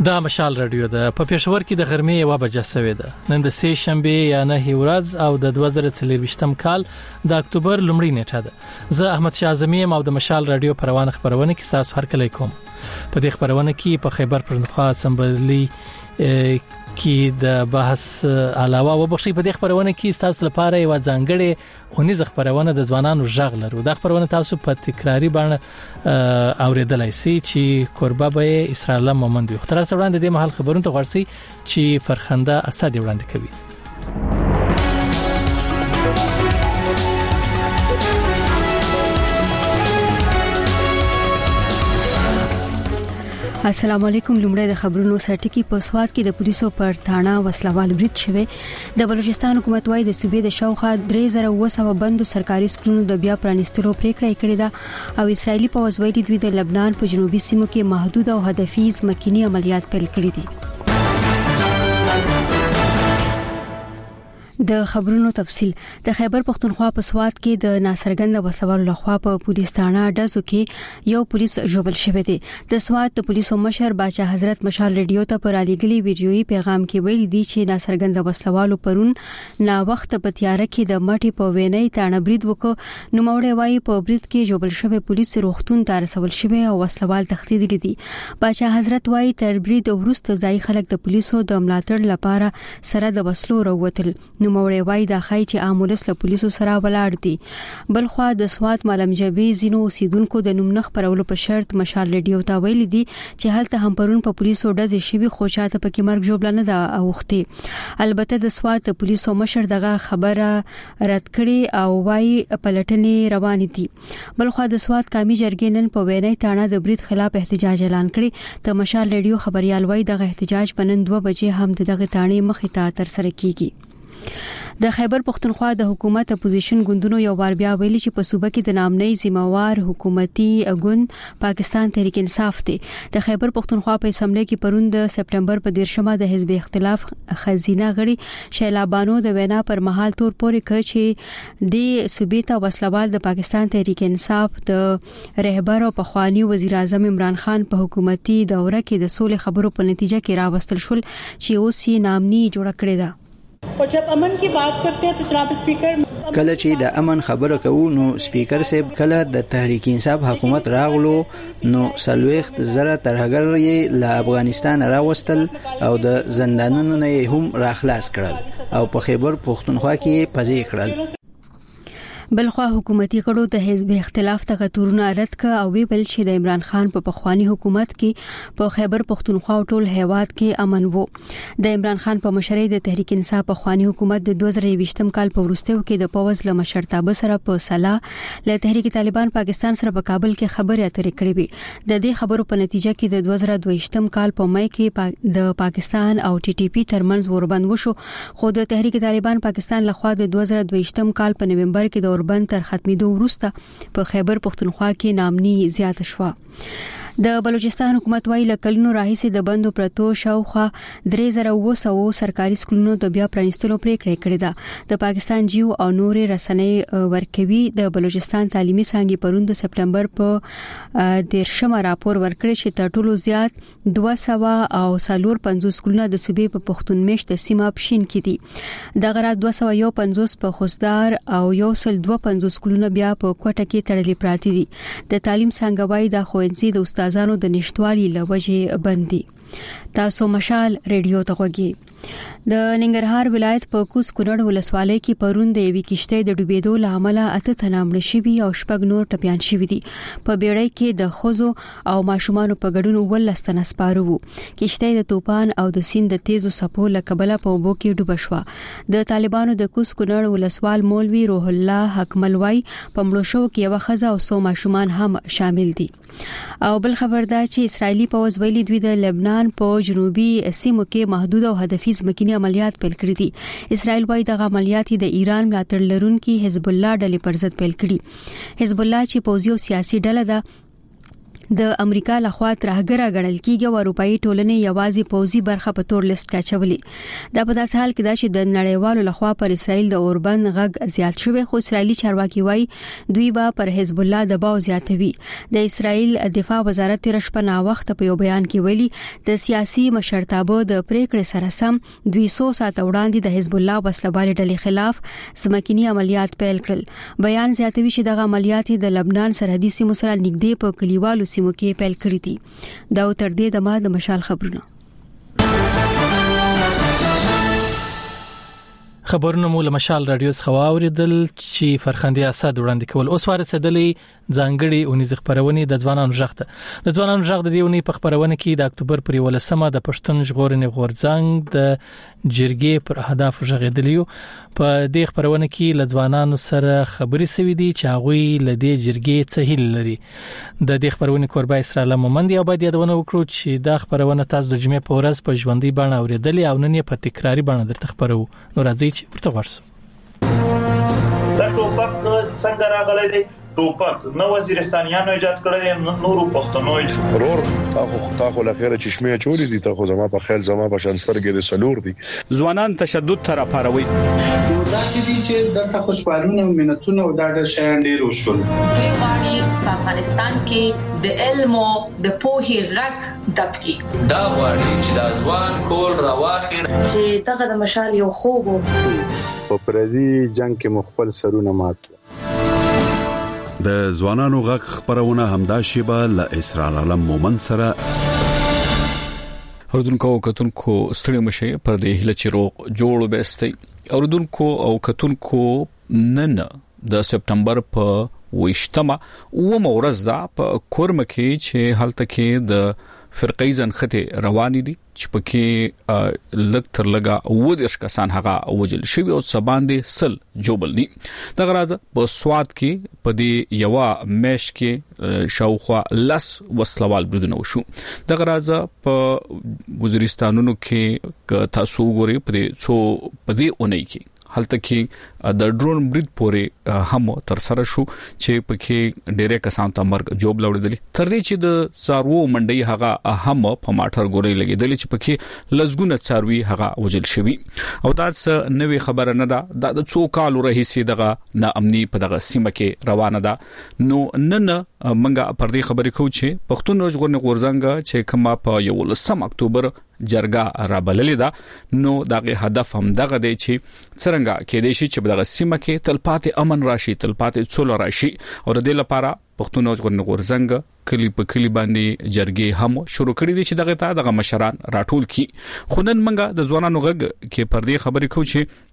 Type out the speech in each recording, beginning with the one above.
دا مشال رادیو ده په پېښور کې د غرمې 1 بجه سوي ده. نن د سه شنبه یا نه ورځ او د 2023م کال د اکتوبر لومړۍ نیټه ده. زه احمد شاه اعظمي او د مشال رادیو پروانه خبرونه کې تاسو هرکلی کوم. په دې خبرونه کې په خیبر پښتونخوا اسمبلی کې د بحث علاوه وبخښي په دې خبرونه کې تاسو لپاره یو ځانګړې اونیز خبرونه د ځوانانو ژغ لرو. دا خبرونه تاسو په تکراری باندې اوریدلای شئ چې قربا به اسرائیل مومند یو خطر سره وړاندې د محل خبرونه ته ورسي چې فرخنده اسد وړاندې کوي. السلام علیکم. لومړی د خبرونو سرټکی په سواد کې د پولیسو پر تاڼه وسلوال برید شوه. د بلوچستان حکومت وايي د صوبې د شاوخوا 3900 بندو سرکاري سکولونو د بیا پرانیستلو پریکړه کړې ده او اسرایلی پوځ ویلي دوی د لبنان په جنوبي سیمو کې محدود او هدفي ځمکني عملیات پیل کړي دي. د خبرونو تفصيل. د خیبر پښتونخوا په سواد کې د ناصرګند وسوال لخوا په پولیس تاڼه ډزو کې یو پولیس ژوبل شوی دی. د سواد د پولیسو مشر باچا حضرت مشال ریډیو ته پر علیګلی ویډیويي پیغام کې ویلي دی چې ناصرګند وسوالو پرون نا وخت په تیار کې د مټي په وینې تاڼه برید وکړ. نو موړې وايي په برید کې ژوبل شوی پولیس روغتون ته رسول شوی او وسوال تختیدلی دي. باچا حضرت وايي تر برید وروسته ځای خلک د پولیسو د ملاتړ لپاره سره د وسلو وروتل. نوموړی وايي د خای چې امولس له پولیسو سره ولاړ دي. بلخوا د سواد ملمجبي زینو اوسیدونکو د نوم نخ پرولو په شرط مشال ریډیو ته ویل دي چې هلته هم پرون په پولیسو ډزې شوی خو چاته پکې مرګ جوړ نه ده اوخته. البته د سواد د پولیسو مشر دغه خبره رد کړي او وايي پلټنې روان دي. بلخوا د سواد قومي جرګې نن په وینې تاڼه د برید خلاف احتجاج اعلان کړي. د مشال ریډیو خبريال وايي دغه احتجاج په نن 2 بجې هم دغه تاڼې مخې ته تر سره کیږي. د خیبر پښتونخوا د حکومت اپوزیشن ګوندونو یو بار بیا ویلي چې په صوبه کې د نامنۍ ذمہوار حکومتي ګوند پاکستان تحریک انصاف دی. د خیبر پښتونخوا په اسمبلی کې پرون د سپټمبر په 13مه د حزب اختلاف خزینه غړي شیلابانو د وینا پر مهال تور پورې کړ چې د صوبې ته وسلوال د پاکستان تحریک انصاف د رهبر او پخوانی وزیر اعظم عمران خان په حکومتي دوره کې د سولې خبرو په نتیجه کې راوستل شول چې اوس یې نامنۍ جوړ کړی ده. और जब अमन की बात करते हैं तो जनाब स्पीकर کله چې د امن خبره کوو نو سپیکر صاحب کله د تحریک انصاف حکومت راغلو نو سلويخت زره ترهګر یې له افغانستان راوستل او د زندانونو نه هم راخلاص کړل او په خیبر پښتونخوا کې پځې کړل. بلخوا حکومتي غړو د حزب اختلاف ته تورونه رد ک او ویل چې د عمران خان په پخوانی حکومت کې په خیبر پښتونخوا ټول هیواد کې امن وو. د عمران خان په مشرۍ د تحریک انصاف پخوانی حکومت د 2020م کال په وروستیو کې د پوز له مشرتابه سره په صلاح له تحریک طالبان پاکستان سره په کابل کې خبرې اترې کړې وي. د دې خبرو په نتیجه کې د 2022م کال په مې کې د پاکستان او ټي ټي پی ترمنځ وربند وشو خو د تحریک طالبان پاکستان لخوا د 2022م کال په نومبر کې د اوربند تر ختمېدو وروسته په خیبر پښتونخوا کې نامنۍ زیاته شوه. د بلوچستان حکومت وايي لکلونو راهیسې د بندو پرتو شاوخوا 3900 سرکاري سکولونو د بیا پرانیستلو پریکړه کړې ده. د پاکستان جیو او نورې رسنۍ ورکوي د بلوچستان تعلیمي څانګې پرون د سپټمبر په 13مه راپور ورکړی چې تر ټولو زیات 250 سکولونه د صوبې په پښتون میشت سیمه پښین کې دي. دغه را 251 په خوستدار او 152 سکولونه بیا په کوټه کې تړلي پراته دي. د تعلیم څنګه وايي د خوندزي د استادانو د نشټوالي لوجه بندي. تاسو مشال ریډیو ته غوږی. د ننګرهار ولایت په کوس کونړ ولسوالۍ کې پرون د یوې کشتۍ د ډوبېدو لامل 8 تنه مړ شوي او 6 نور ټپيان شوي دي. په بیړۍ کې د خوځو او ماشومان په ګډون 19 تنه سپاره وو. کشتۍ د طوفان او د سیند د تیزو څپو له کبله په اوبو کې ډوب شوه. د طالبانو د کوس کونړ ولسوال مولوي روح الله حکمل وايي په مړو شو کې یو خزه او 100 ماشومان هم شامل دي. او بل خبر ده چې اسرایلی پوځ ویلي دوی د لبنان په جنوبي سیمو کې محدود او هدفي ځمکني عملیات پیل کړي دي. اسرائیل وايي د عملیات د ایران ملاتړ لرونکي حزب الله ډلې پر ضد پیل کړي. حزب الله چې پوځي او سیاسي ډله ده د امریکا لخوا ترهګره غړل کیږي او اروپאי ټولنې یوازې پوزي برخه په تور لیست کې چولې دا په داسې حال کې دا چې د نړیوالو لخوا پر اسرائیل د اوربند غږ زیات شوی خو اسرائیلي چارواکي وایي دوی به پر حزب الله دباو زیاتوي د اسرائیل دفاع وزارت رشپنا وخت په یو بیان کې ویلي د سیاسي مشرتابه د پریکړې سره سم 200 ساعت وړاندې د حزب الله وسلوالې ډلې خلاف ځمکني عملیات پیل کړل بیان زیاتوي چې دغه عملیات د لبنان سرحدي سیمو سره نږدې په کلیوالو سیمو کې پیل کړی دي دا تر دې د مشال خبرونه خبرونه مو له مشال رادیو څخه اوریدل چې فرخندي اسد وړاندې کول اوس ورسېدلې ځانګړي اونیز خبرونه د ځوانانو ژغته د ځوانانو ژغ د دیونی په خبرونه کې د اکتوبر پر 18مه د پښتون ژغورنې غورځنګ د جرګې پر اهداف ژغېدلیو په دې خبرونه کې ل ځوانانو سره خبري سوي دي چې هغه ل دې جرګې څه هیل لري د دې خبرونه کوربه اسرائیل مومند یو باید یادونه وکړو چې دا خبرونه تاسو د جمعې په ورځ په ژوندۍ باندې اوریدلې او نن یې په تکراری باندې درته خبرو نو راځي چې ورته ورسو دا ټوپک څنګه راغلی دی ټوپک نو وزیرستانیانو ایجاد کړی نورو پښتنو ورور تاخو لخيره چشمه چولې دي تاخو زما په خیال زما په شانسترګې د سلور دي ځوانان تشدد تر پاروي دا چې دي چې د خوشحالونه او منتونه او دا د شیان ډیر وشول دوی غواړي په افغانستان کې د علم او د پوهې غږ دبکي دا غواړي چې د ځوان کول راواخیر چې دغه د مشال یو خوب په پردي جنگ کې مخبل سرونه مات د ځوانانو غږ خبرونه همدا شیبه ل اسرائیل علم مومن سره اوردونکو کتونکو ستړي مشه پر دې هله چې روغ جوړ وبستي اوردونکو او کتونکو نن د سپټمبر په 28مه و مورز دا په کورم کې چې حالت کې د فرقې ځنخته روانې دي چې پکې لږ تر لږه و د کسان هغه وجل شوی او سباندې سل جوبل دي د غراز په سواد کې په دې یو مېش کې شاوخوا لس وسلوال بریدونه وشو د غراز په وزیرستانونو کې تاسو ګوري په دې اونۍ کې حالت کې د ډرون برید پورې هم تر سره شو چې پکې ډېرې کسان ته مرګ جوب لوړېدل تر دې چې د څارو منډي هغه هم په ماټر ګوري لګېدل چې پکې لزګونه څاروي هغه وجل شوی او دا څه نوې خبره نه ده د څو کالو راهیسې دغه ناامني په دغه سیمه کې روانه ده نو نن منګه پر دې خبرې کوو چې پښتون ژغورنې غورځنګ چې کما په 18 اکتوبر جرګه را بللې ده نو دغه هدف هم دغه دی چې څنګه کې د شي چې دغه سیمه کې تلپاتې امن راشي تلپاتې څول راشي او د دې لپاره پښتون ژغورنې غورځنګ کلی په کلی باندې جرګې هم شروع کړې دي چې دغه مشران راټول کی خونن منګه د ځوانانو غږ کې پر دې خبرې کوو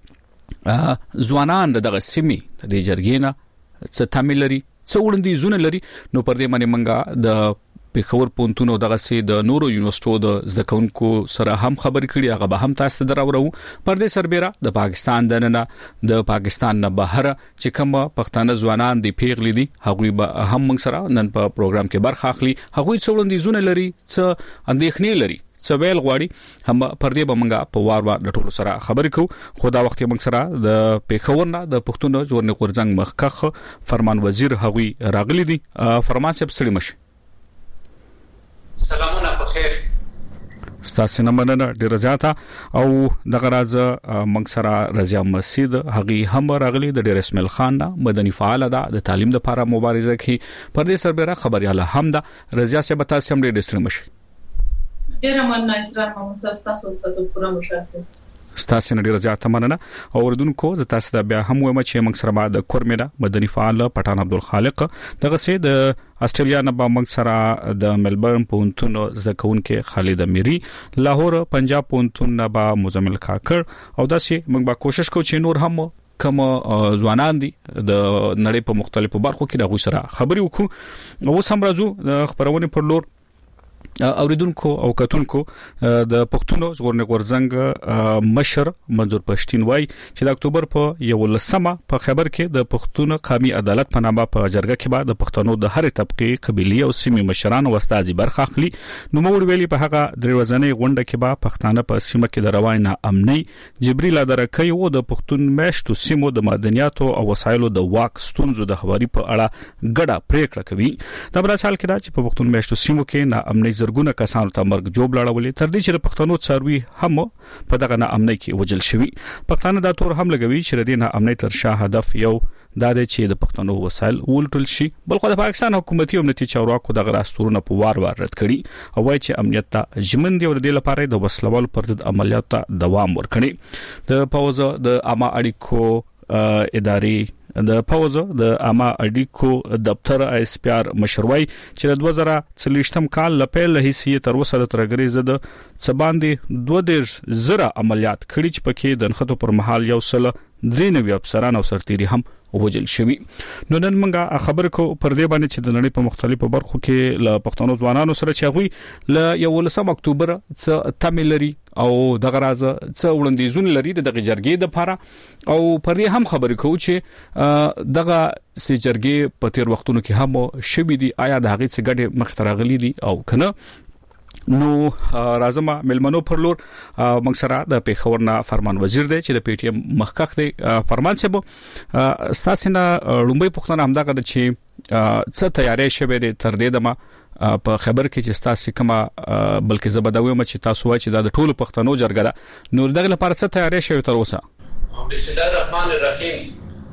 چې ځوانان دغه سیمه د جرګې نه څه تعمیل لري څو وړاندیزونه لري نو پر دې باندې منګه د پیښور پونتونو دغه سي د نورو یونیورسيټو د زدکونکو سره هم خبرې کړي هغه به هم تاسو دراورو پر دې سربېره د پاکستان د پاکستان نه بهر چې کوم پښتانه ځوانان دی پیغلي دي هغه به هم موږ سره نن په پروګرام کې برخه اخلي هغه څوړندېزونه لري څه اندېښنې لري څویل غواړي هم پر دې به موږ په وار د ټولو سره خبرې کوو خدا وخت موږ سره د پیښور نه د پښتون ژغورنې غورځنګ مخکخ فرمان وزیر هغوی راغلي دي فرمان صاحب ستړي مشه سلامونه په خیر ستاسو نمنه ډیر زیاته او دغه راز موږ سره رضا مسجد هغه هم راغلي د ډیر اسماعیل خان مدني فعال ده د تعلیم لپاره مبارزه کوي پر دې سربېره خبرياله هم ده رضا صاحب تاسو هم ډیر ستړي مشه ډیر مننه اسلام محمد تاسو پورا مشافه ستاسو ډیر زیاته مننه او وردونکو زه تاسو د بیا هم وایم چې موږ سره د کورمیدا مدني فعال پټان عبدالخالق دغه سي د استرالیا نه به موږ سره د ملبورن پونتون زکون کې خالد امیری لاهور پنجاب پونتون نه به مزمل کاکر او داسې موږ به کوشش کوو چې نور هم کوم ځوانان دي د نړۍ په مختلفو برخو کې دغه سره خبري وکړو او سم راځو د خبرونه پر لور اوریدونکو او کتونکو د پښتونو ژغورنې غورځنګ مشر منظور پښتين وای چې د اکتوبر په 11مه په خبر کې د پښتون قومي عدالت په نامه په جرګه کې بعد د پښتنو د هر طبقه قبيلي او سیمې مشران او استازي برخه اخلي. نو موږ ویلي په هغه دروازنۍ غونډه کې به پښتانه په سیمه کې د روانه امني جبريل درکې او د پښتون مشتو سیمو د مدنیاتو او وسایلو د واک ستونزو د خبري په اړه ګډه پریکړه کوي. دا بل حال کې دا چې په پښتون مشتو سیمو کې نه امني زرګونه کسانو ته مرګ جوړ لاړولې تر دې چې د پښتنو څاروي هم په دغه نه امني کې وجل شوی. پښتانه دا تور هم لګوي چې د دې نه امني تر شا هدف یو دا دی چې د پښتنو وسایل ولټل شي. بلخو د پاکستان حکومتي امنیتي چارواکو دغه راستورونه په وار رد کړي او وايي چې امنیت ته ژمن دی او د دې لپاره د وسلوال پر ضد عملیات ته دوام ورکړي. د پوز د عامه اړیکو ادارې د پوز د عامه اړیکو دفتر اس پی آر مشروعي چې د 2023م کال لپاره هیڅ تر اوسه د ترګری زده څباندې 2000 عملیات کړي چې پکې د نخټو پر مهال یو سل 93 افسران او سرتيري هم وجل شوی. نو نن موږ خبر کو پر دې باندې چې د نړۍ په مختلفو برخو کې ل پښتنو ځوانانو سره چاغوي ل 11 اکتوبر څ تاملري او دغه راز څ وړاندیزونه لري د جرګې د لپاره او پر دې هم خبرې کوو چې دغه سي جرګې په تیر وختونو کې هم شوي دي. آیا د هغې څخه ګډه مخترغلي دي او کنه؟ نو رازمه ملمنو پر لور موږ سره د پیښورنا فرمان وزیر دی چې د پی ټی ایم مخکخ دی. فرمان صاحب ستاسو نه لومبي پښتنه همدغه چې څه تیاری شوه د تر دې دمه په خبر کې چې تاسو کما بلکې زبداوي مچ تاسو وای چې د ټولو پښتنو جرګه ده نو دغه لپاره څه تیاری شوه تر اوسه؟ بسم الله الرحمن الرحیم.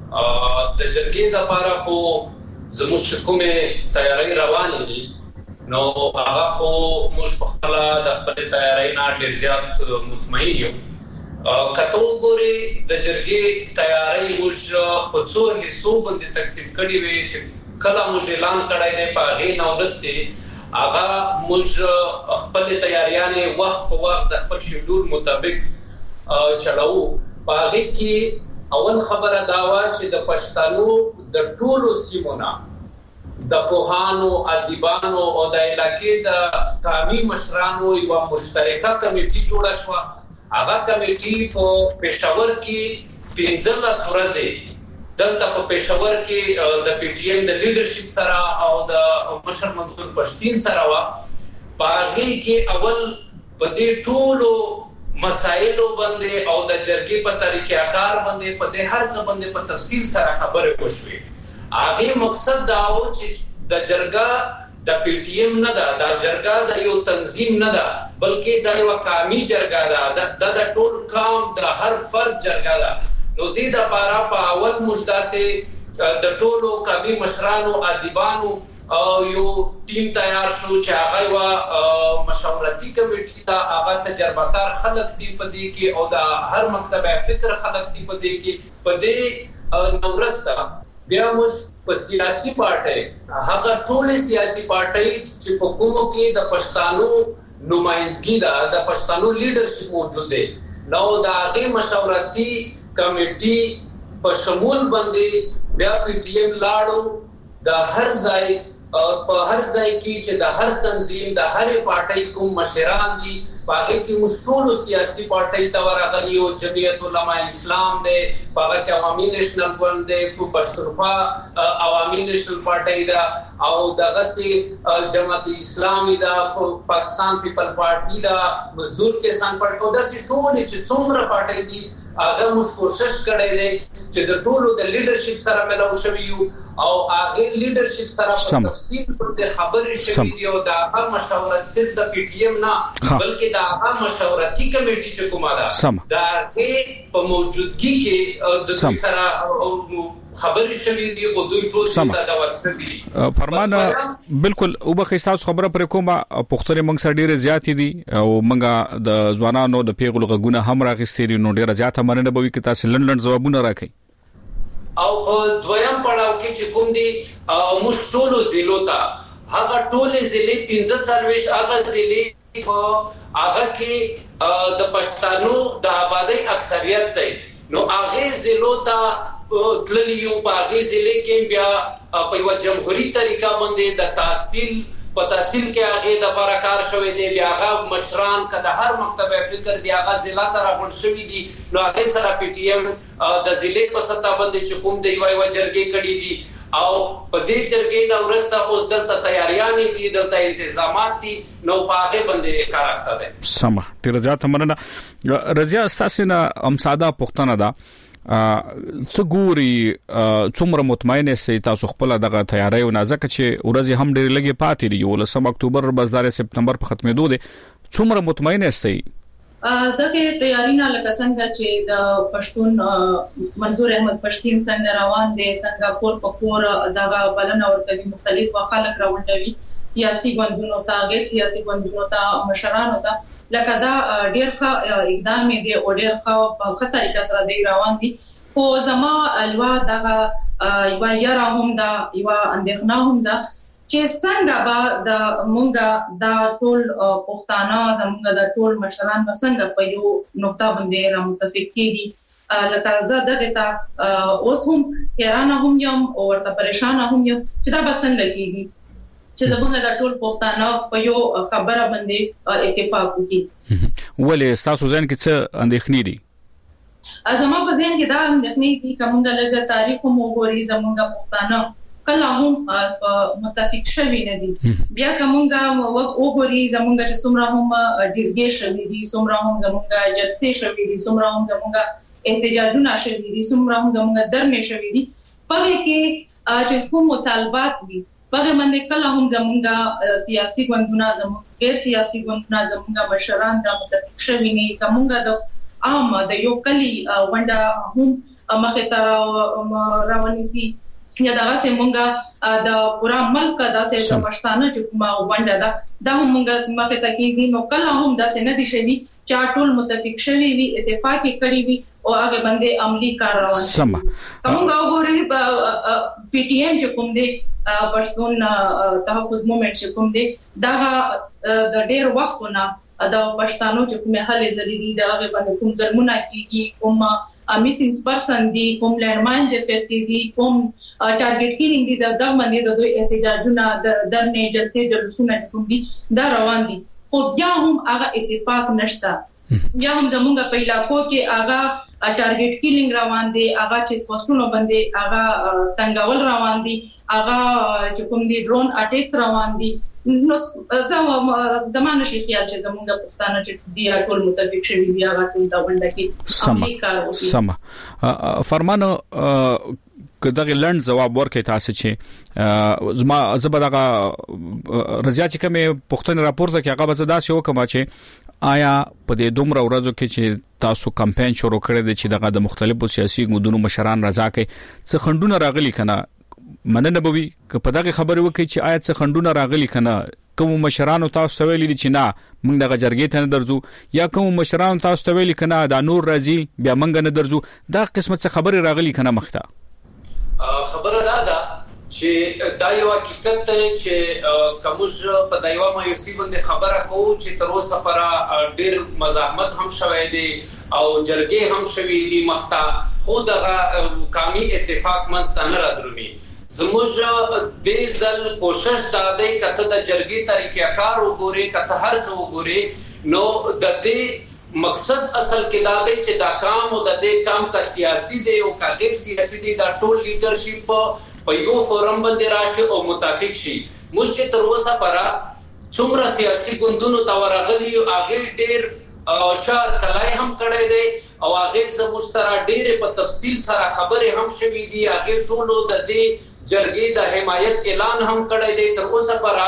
د جرګې لپاره خو زموږ کومه تیاری روانه دي نو هغه خو موږ په خپل د خپل تیاری نه ډیر زیات مطمئن یو. کته وګوري د جرګې تیاری موږ په څو حصو باندې تقسیم کړی وي چې کله موږ اعلان کړی دی په هغه نو ورسته هغه موږ خپل تیاریانه وخت په وخت د خپل شیډول مطابق چلاو. په هغه کې اول خبره دا و چې د پښتنو د ټولو سیمونو د پوهانو ادیبانو او د علاقې د قومي مشرانو یو مشترکه کمیټي جوړه شو. هغه کمیټي په پېښور کې 15 ورځې دلته په پېښور کې د پی ټی ایم د لیډرشپ سره او د مشر منصور پښتين سره وا. په کې اول په دې ټولو مسایلو باندې او د جرګې په طریقې کار باندې په دې هر څه باندې په تفصیل سره خبرې وشوي. هغه مقصد دا و چې د جرګه د پی ټی ایم نه ده، د جرګه د یو تنظیم نه ده، بلکې د یو قومي جرګه ده، د ټول قوم د هر فرد جرګه ده. نو دې د لپاره په اول مشداسه د ټولو قومي مشرانو ادیبانو او یو ټیم تیار شو چې هغه وا مشورتي کمیټه دا هغه تجربه کار خلک دی په دې کې او د هر مکتبه فکر خلک دی په دې کې. په دې نورسته بیا موږ په سیاسي پارټي هغه ټول سیاسي پارټي چې په کومو کې د پښتنو نمائندګي ده، د پښتنو لیډرشپ موجود دی، نو دا هغه مشورتي کمیټي په شمول باندې بیا پی ټی ایم لاړو د هر ځای په هر ځای کې چې د هر تنظیم د هر پارټي کوم مشران دي باقي کې مشټول سیاسي پارټي ته ورغلي او جمعیت علماء اسلام دي، باقي کې عوامي نېشنل ګوند دي، په پښتونخوا عوامي نېشنل پارټي دا او دغه سي جماعت اسلامي دا، پاکستان پیپل پارټي دا، مزدور کسان پارټي او د ټول چې څومره پارټي دي هغه موږ کوشش کړی دی چې د ټولو د لیډرشپ سره ملاو شوي یو او هغه لیډرشپ سره په تفصیل باندې خبرې شوي دي او دا هغه مشورت صرف د پی ټی ایم نه بلکې دا هغه مشورتي کمیټي چې کومه ده دا په موجودګي کې د دوی سره خبرې شوي دي او دوی ټول دا وڅ دي. فرمانه بالکل او به خصاص خبره پر کومه پښتون موږ سره ډیره زیات دي او موږ د ځوانانو د پیغلو غونه هم راغستې دي نو ډیره زیات مننه به وي چې تاسو لندن جوابونه راکړي. او په دویم پړاو کې چې کوم دي مشټولو ضلعو ته هغه ټولې ضلع 45 هغه ضلع په هغه کې د پښتنو د آبادی اکثریت دی نو هغه ضلعو ته تللیو په هغه ضلع کې بیا په یو جمهوریت طریقه باندې د تحصیل په تحصیل کې هغه د لپاره کار شوی دی، بیا هغه مشران کده هر مکتبه فکر دی هغه ضلع ته راغون شوی دي، نو هغه سره پی ټی ایم د ضلع په سطح باندې چې کوم دی یو جرګې کړي دي او په دې جرګې نو ورسته اوس دلته تیاریان دي، دلته انتظامات دي، نو په هغه باندې کار اخته دي. سم ډیر زیات مننه. رضیا استاسینه ام ساده پښتنه ده څګوري څومره مطمئنه سي تاسو خپل دغه تیاری او نازک چې ورځ هم ډېر لګي پاتې دی، 19 اکتوبر 12 سپتمبر په ختمېدو دي، څومره مطمئنه سي؟ دغه تیاری نه لکه څنګه چې د پښتون منظور احمد پښتين څنګه روان دي، څنګه کور په کور دغه بلنه ورته مختلف خلک راوړي، سیاسي ګوندونو ته، غیر سیاسي ګوندونو ته، مشرانو ته، لکه دا ډېر ښه اقدام دی او ډېر ښه په ښه طریقه سره دی روان دي. خو زما الوا دغه یو یاره هم دا یو اندېښنه هم دا چې څنګه به د مونږه د ټول پښتانه زموږ د ټول مشران څنګه په یو نقطه باندې را متفق کیږي. لکه زه دغه ته اوس هم حیرانه هم یم او ورته پریشانه هم یم چې دا به څنګه کیږي چې زموږ د ټول پښتانه په یو خبره باندې اتفاق وکړي. ولې تاسو ځین کې څه اندېښنې دي؟ زما په ذهن کې دا اندېښنې دي چې موږ له تاریخ مو ګوري زموږ پښتانه کله هم متفق شوي نه دي. بیا کومه وګوري زموږ چې څومره هم ډیرګې شوي دي، څومره هم زموږ جلسې شوي دي، څومره هم زموږ احتجاجونه شوي دي، څومره هم زموږ درمې شوي دي، په کې چې کوم مطالبات دي په باندې کله هم زموږ سیاسي ګوندونه، زموږ غیر سیاسي ګوندونه، زموږ مشران د متفق شوي نه، کومه د عام د یو کلی ونده هم مخه ته رواني سي یا دا څنګه د پورا ملک دا څه پښتانه چې کومه ونده دا هم موږ مخه ته کېږي، نو کله هم دا څه نه دي شوي چې ټول متفق شوي وي، اتفاق کړي وي او هغه باندې عملی کار روان دي. کومه وګوري پی ټی ایم چې کوم دي پښتون تحفظ موومېنټ چې کوم دي دا د ډېر وختونه د پښتانو چې کومه حل ضروري دا هغه باندې کوم ظلمونه کیږي، کوم میسینګ پرسن دي، کوم لینډماین د افیکټ دي، کوم ټارګټ کیلینګ دي، دا باندې د دوی احتجاجونه د درنې جلسې جلسونه چې کوم دي دا روان دي. خو بیا هم هغه اتفاق نشته، بیا هم زموږ په علاقو کې هغه ټارګټ کیلینګ روان دي، هغه چې پوسټونو باندې هغه تنګول روان دي، هغه چې کوم دي ډرون اټیکس روان دي. نو زمانه شي خیال چې زموږ پښتانه چې دی ټول متفق شوي بیا غوښتل دا ونده کې عملي کار وکړي. سم فرمانو کداغه لند جواب ورکړی تاسو چې زما زبدغه رضیا چې کومه پښتون راپورته کې هغه بزدا شو کوم چې آیا په دې دومره ورځو کې چې تاسو کمپاین شروع کړی دی چې دغه د مختلفو سیاسي ګوندونو مشران رضا کوي څه خندونه راغلي کنه مننه بوي که په دغه خبره وکړي چې آیا څه خندونه راغلي کنه کوم مشرانو تاسو ته ویلي چې نه موږ دغه جرګې ته نه درځو یا کوم مشرانو تاسو ته ویلي کنه دا نور راځي بیا موږ نه درځو دا قسمت څه خبره راغلي کنه مخته خبره دا چې دا یو حقیقت دی چې کومه په دایو مایوسی باندې خبره کوو چې تر اوسه پر ډیر مزاحمت هم شوه دی او جرګې هم شوي دي مخته، خو دغه قومي اتفاق مستنه را درومي. زموږ د ځل کوشش دا دی کته د جرګې طریقې کار وګوري، کته هر څه وګوري، نو د دې مقصد اصل کې دا دی چې دا کام او د دې کام کا سیاسي دی او کا غیر سیاسي دی، دا ټول لیډرشپ په یو فورم باندې راشي او متفق شي. موږ تر اوسه پر څومره سیاسي ګوندونو ته ورغلي او هغه ډېر شار کلای هم کړی دی او هغه زموږ سره ډېر په تفصیل سره خبرې هم شوي دي، هغه ټولو د دې جرګې د حمایت اعلان هم کړی دی. تر اوسه پر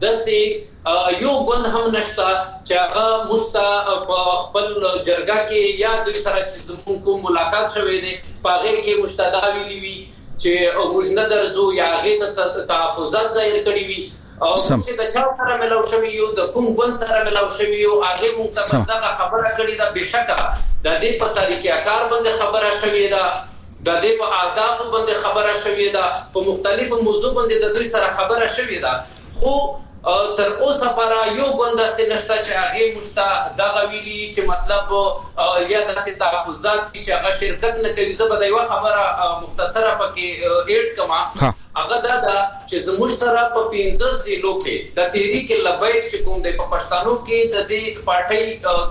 داسې یو ګوند هم نشته چې هغه مستا په خپل جرګه کې یا دوی سره چې زموږ کوم ملاقات شوی دی په هغه کې مستدا ویلي وي چې موږ نه درځو یا هغه تحفظات ظاهر کړی وي او چې د چا سره ملاو شوی یو د کوم ګوند سره ملاو شوی یو هغه موږ ته خبره کړې ده. بشکه د دې په طریقې کار باندې خبره شوی ده، د دې په اهداف باندې خبره شوی ده، په مختلفو موضوع باندې د دوی سره خبره شوی ده، خو تر اوسه پر یو ګوند ست نشته چې هغه مستا دغه ویلي چې مطلب یا د تحفظات چې هغه شرکت نه کوي. زه به دا یو خبره مختصره پکې اډ کما هغه دا چې زموږ سره په 15 ضلعو کې د تحریک لبیک چې کوم د پښتنو کې د دې پارټي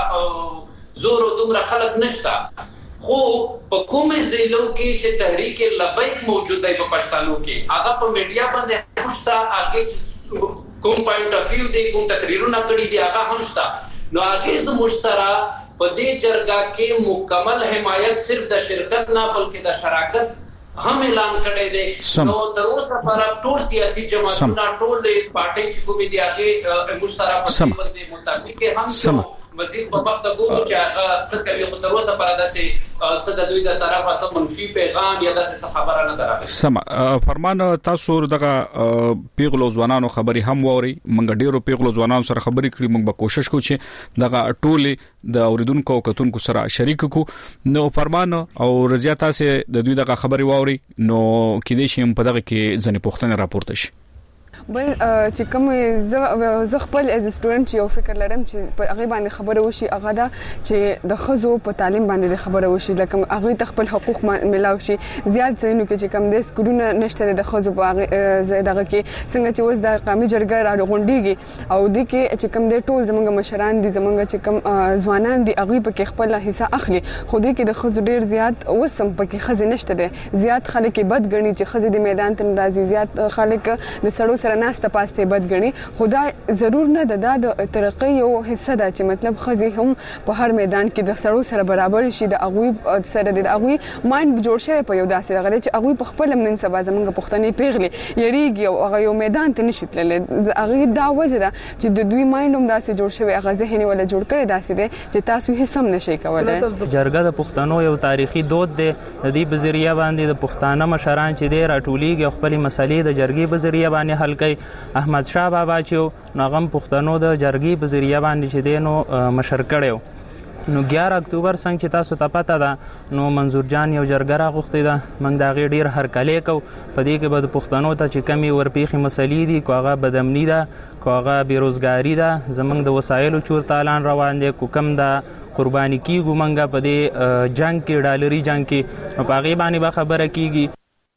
دومره زور او دومره خلک نشته خو په کومه ضلعو کې چې تحریک لبیک موجود دی په پښتنو کې هغه په میډیا باندې همستا هغه کوم پوینټ اف ویو دی کوم تقریرونه کړی دی هغه همستا نو هغه زموږ سره په دې جرګه کې مکمل حمایت صرف د شرکت نه بلکې د شراکت هم اعلان کړی دی نو تر اوسه پر ټول سیاسي جماعتونه ټول پارټي چې کومې دی هغه موږ سره په دې باندې متفق هم مزید په وخت غوښتو چې هغه څه کوي خو تر اوسه پر داسې څه د دوی د طرفه څه منفي پیغام یا داسې خبره نه دراغله سم فرمان تاسو دغه پیغلو ځوانانو خبري هم ووري منګ ډیرو پیغلو ځوانانو سره خبري کړی موږ به کوشش کوو چې دغه ټوله د اوریدونکو او کتونکو سره شریک کو نو فرمان او رضا تاسو د دوی دغه خبري ووري نو کې دې شي په دغه کې ځنې پوښتنه راپورته شي بل چې کوم زه خپل از سټوډنټ یو فکر لرم چې په هغه باندې خبره وشي هغه دا چې د خزو په تعلیم باندې خبره وشي لکه هغه خپل حقوق ملاوي شي زیات ځینو کې چې کوم د سکولونو نشته د خزو په هغه زیاده کې څنګه چې وس د قومي جرګه راغونډيږي او د کې چې کوم د ټول زمونږ مشران دي زمونږ چې کوم ځوانان دي هغه په خپل حصہ اخلي خو د کې د خزو ډیر زیات وسم پکې خزه نشته ده زیات خلک بد غني چې خزه د میدان ته راځي زیات خلک د سړو سره ناسته پاسته بد غني خدا ضرور نه د ترقی یو حصہ ده چې مطلب خزي هم په هر میدان کې د سړو سره برابر شي د اغوی سره د اغوی مايند جوړ شوی په یو داسې غره چې اغوی په خپل من سبا زمونږ پښتنې پیغلي یریږي او هغه یو میدان ته نشي تللی هغه دا وجه ده چې د دوی مايند هم داسې جوړ شوی هغه ذهن ولا جوړ کړی داسې ده چې تاسو هیڅ هم نشئ کولای جرګه د پښتنو یو تاریخي دود دی د دې بذریعہ باندې د پښتانه مشران چې دی راټولیږي خپل مسلې د جرګې بذریعہ باندې حل کوي احمد شاه بابا چې نغم پښتنو د جرګې په ذریعہ باندې چې دینو مشر کړو نو 11 اکتوبر څنګه چې تاسو ته پته ده نو منظور جان یو جرګه راغوښتې ده موږ دا غي ډیر هرکلې کو په دې کې به پښتنو ته چې کمی ورپیخي مسلې دي کوغه بدامنی ده کوغه بیروزګاری ده زمنګ د وسایلو چور تالان روان دي کوم ده قرباني کیږي منګه په دې جنگ کې ډالري جنگ کې په هغه باندې به خبره کیږي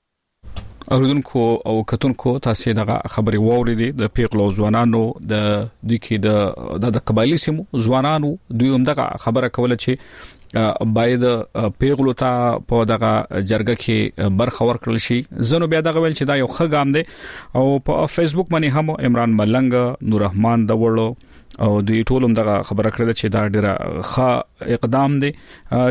اوریدونکو او کتونکو تاسو دغه خبري ووریدي د پیغلو ځوانانو د دکی د قبایلی سیمو ځوانانو دوی هم دغه خبره کوله چې باید پیغلو ته په دغه جرګه کې برخه ورکړل شي زنو بیا دغه ویل چې دا یو ښه ګام دی او په فیسبوک باندې هم عمران ملنګ نور رحمان دولو او دوی ټول هم دغه خبره کړې چې دا ډیره ښه اقدام دی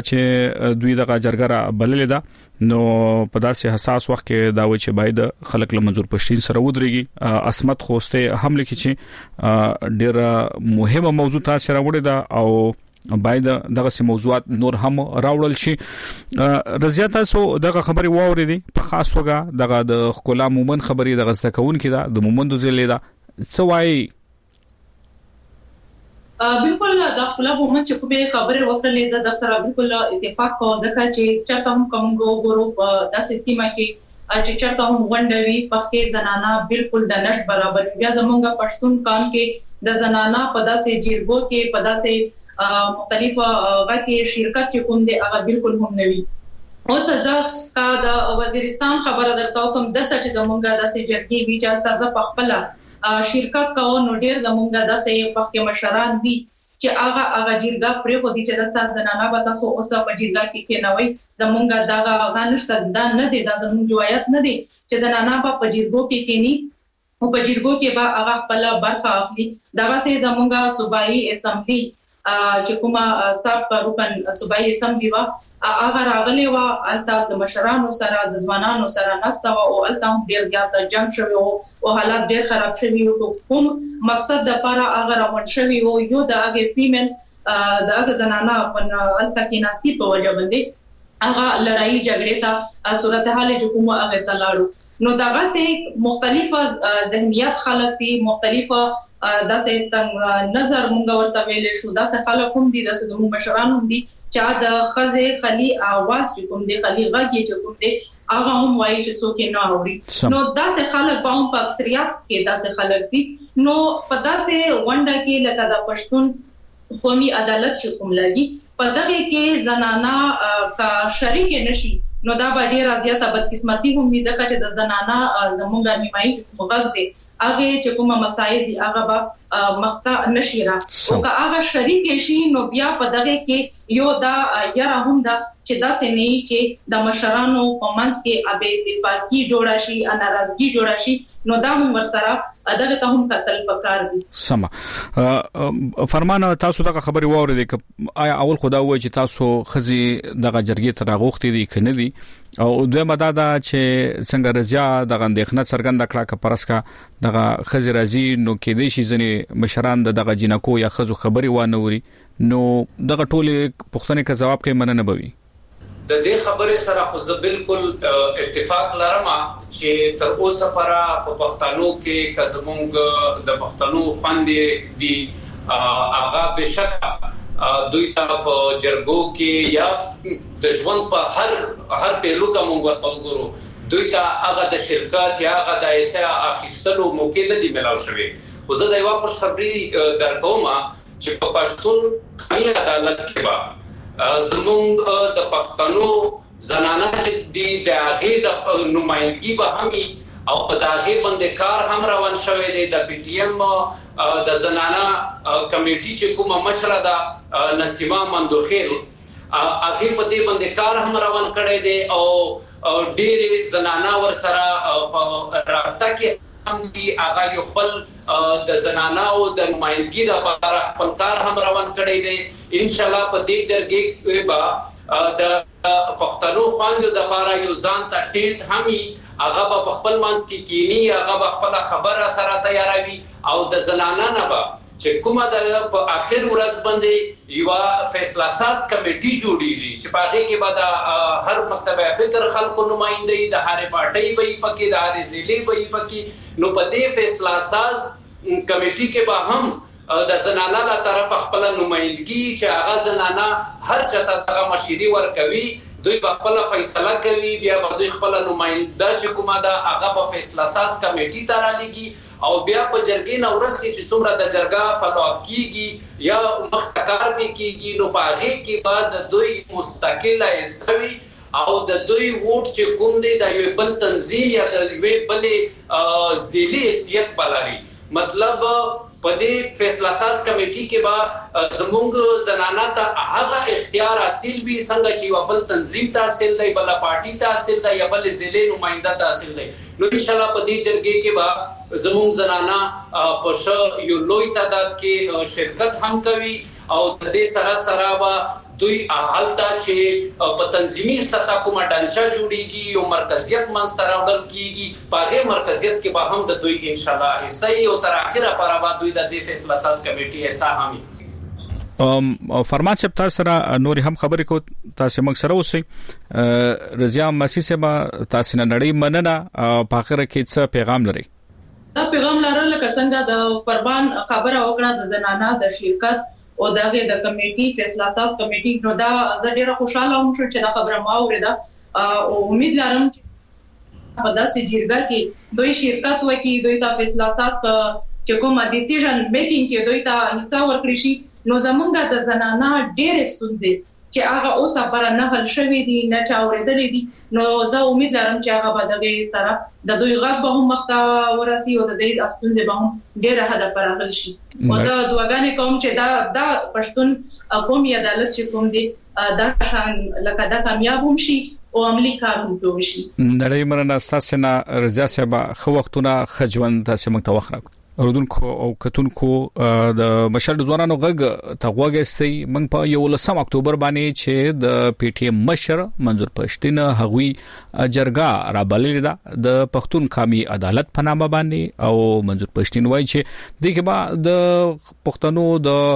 چې دوی دغه جرګه را بللې ده نو په داسې حساس وخت کې دا و چې باید خلک له منظور پښتين سره ودرېږي اسمت خوسته هم لیکي چې ډیره مهمه موضوع تاسو راوړی دا او باید دغه سم موضوعات نور هم راوړل شي رضا تاسو دغه خبري واورېدي په خاص توګه دغه د خپل مومن خبري دغه ځکون کې دا د مومن د ځلې دا سوای بالکل دا خپل مومن چې کومه خبره وکړلې زه د سره بالکل اتفاق کوم ځکه چې چاته هم کوم ګورو د سیمه کې چې چاته هم وندوي پخې زنانا بالکل د نش برابر بیا زمونږ پښتون کان کې د زنانا په داسې جرګو کې په داسې مختلفه واکه شرکت چې کوم دي هغه بالکل هم نوي اوس ځکه کا د وزیرستان خبره درته کوم دلته چې زمونږ داسې جرګې وی چې تازه په خپل شرکت کوو نو ډیر زمونږ داسې پخې مشران دي چې هغه جرګه پرې خو دي چې د زنانه به تاسو اوس په جرګه کې کېنوي زمونږ دا غانشته دا نه دي دا زمونږ روایت نه دي چې زنانه په جرګو کې کېني او په جرګو کې به هغه خپل برخه اخلي دا واسه زمونږ صوبایي اسمبلی چې کومه صاحب رکن صوبایي اسمبلی وا هغه راغلی و الته د مشرانو سره د ځوانانو سره نسته او الته ډیر زیات جنگ شوی او حالات ډیر خراب شوی او کوم مقصد د لپاره هغه روان شوی او یو د هغه فیمل د هغه زنانه په الته کې ناستی په وجه باندې هغه لړۍ جګړې ته صورتحال چې کومه هغه تلاړو نو دا غسه مختلفه ذهنیت خلک دي مختلفه داسې تنگ نظر مونږ ورته ویلې شو داسې خلک هم دي داسې د مشران هم دي چا د خزه خلی आवाज چې کوم دي خلی غږی چې کوم دي هغه هم وایي چې څوک نه اوري نو داسې خلک به هم په اکثریت کې داسې خلک دي نو په داسې ونده کې لکه د پښتون قومي عدالت چې کوم لګي په دغه کې زنانا کا شریک نشي نو دا به ډیر زیاته بدقسمتي هم وي ځکه چې د زنانه زمونږه نیمایي مغل دي هغه چې کومه مسایل دي هغه به مخته نشيره او که هغه شریک شي نو بیا په دغه کې یو دا یاره هم دا چې دا سنې چې د مشرانو په منځ کې ابې اتفاقی جوړه شي ناراضگی جوړه شي نو دا هم ورسره دغه ته هم قتل پکار دي. سم فرمانه تاسو دغه خبري واورئ ک اول خدا وای چې تاسو خزي دغه جرګې ته راغوختي دي کنه دي او دوی مدادا چې څنګه رضا دغه اندېښنه څرګنده کړه ک پرسکا دغه خزي راځي نو کې دي شي ځنې مشران دغه جنکو یا خزو خبري وانوري نو دغه ټوله پښتنه کا جواب کوي مننه بوي. د دې خبرې سره خو زه بالکل اتفاق لرم چې تر اوسه پورا په پښتنو کې کزمونږ د پښتنو خوندې دي هغه بشکه دوی ته په جرګو کې یا د ژوند په هر پهلو کې موږ وګورو دوی ته هغه د شرکت یا هغه د ایسه اخیستلو موقع نه دی ملاو شوی. خو زه د یو خوش خبري درکوم چې په پښتون قانوني عدالت کې به زمونږ د پښتنو زنانه چې د هغه د نمائندګي به همي او په داغه باندې کار هم روان شوی دی. د پی ټی ایم د زنانه کمیټي چې کومه مشره ده نسیمه مندوخیل هغه په دې باندې کار هم روان کړی دی او ډېر زنانه ور سره په رابطه کې هم دي. هغه یو خپل د زنانه او د نمائندګي لپاره خپل کار هم روان کړی دی. ان شاء الله په دې جرګې به د پښتنو خوندو د لپاره یو ځان ته ټیټ همي هغه په خپل منځ کې کینی هغه خپل خبره سره تیاروي او د زنانه نه به چې کومه د په اخر ورځ باندې یو فیصله ساز کمیټي جوړیږي چې په هغه کې به د هر مکتبه فکر خلکو نمائندګي د هر پارټي به پکې د هر ضلع به پکې نو په دې فیصله ساز کمیټي کې به هم د زنانه له طرف خپل نمائندګي چې هغه زنانه هر چاته دغه مشورې ورکوي دوی په خپل فیصله کوي بیا به دوی خپل نمائنده چې کومه ده هغه په فیصله ساز کمیټي ته رالېږي او بیا په جرګې نه ورسې چې څومره د جرګه فالو اپ کیږي یا مخکار به کیږي نو په هغه کې بعد دوی مستقله ایستوي او د دوی ووټ چې کوم دی د یو بل تنظیم یا د یو بل ضلعي حیثیت بلاري. مطلب په دې فیصله ساز کمیټي کې به زموږ زنانه ته هغه اختیار حاصل وي څنګه چې یو بل تنظیم ته حاصل دی بل پارټي ته حاصل دی یا بل ضلع نمائنده ته حاصل دی. نو ان شاء الله په دې جرګې کې به زموږ زنانه په یو لوی تعداد کې شرکت هم کوي او د دې سره به دوی حالت چې په تنظیمي سطح کومه ډانچا جوړیږي او مرکزیت منځ ته راوړل کیږي په هغه مرکزیت کې به هم د دوی ان شاء الله حصہ او تر اخره پر بعد دوی د دې فیصله ساز کمیټي حصہ هم فرمان صاحب تاسو سره نور هم خبرې کو تاسو موږ سره اوسئ رضا مسیح صاحب تاسو نه نړۍ مننه په اخره کې څه پیغام لري؟ دا پیغام لرل لکه څنګه د قربان خبره وکړه د زنانه د شرکت او دغه د کمیټي فیصله ساز کمیټي نو دا زه ډیره خوشاله وم چې دا خبره ما اوریدا او امید لرم چې په داسې جرګه کې دوی شرکت وکړي دوی ته فیصله ساز چې کومه ډیسیژن میکینګ کې دوی ته حصہ ورکړي شي نو زمونږ د زنانه ډېر ستونزې چې هغه اوس خبره نه حل شوې دي نه چا اورېدلې دي نو زه امید لرم چې هغه به دغه سره د دوی غږ به هم مخته ورسي او د دې ستونزې به هم ډېره حد پر حل شي. او زه دعاګانې کوم چې دا پښتون قومي عدالت چې کوم دی دا شان لکه دا کامیاب هم شي او عملی کار هم وشي. نړۍ مننه تاسو نه رضا صاحب خو وختونه خجوند تاسو موږ ته وخت اوردونکو او کتونکو د مشال ځوانانو غږ ته غوږستي موږ په 11 اکتوبر باندې چې د پی ټی ایم مشر منظور پښتين هغوی جرګه را بلل د پښتون قومي عدالت په نامه باندې او منظور پښتين وایي چې دغه با د پښتنو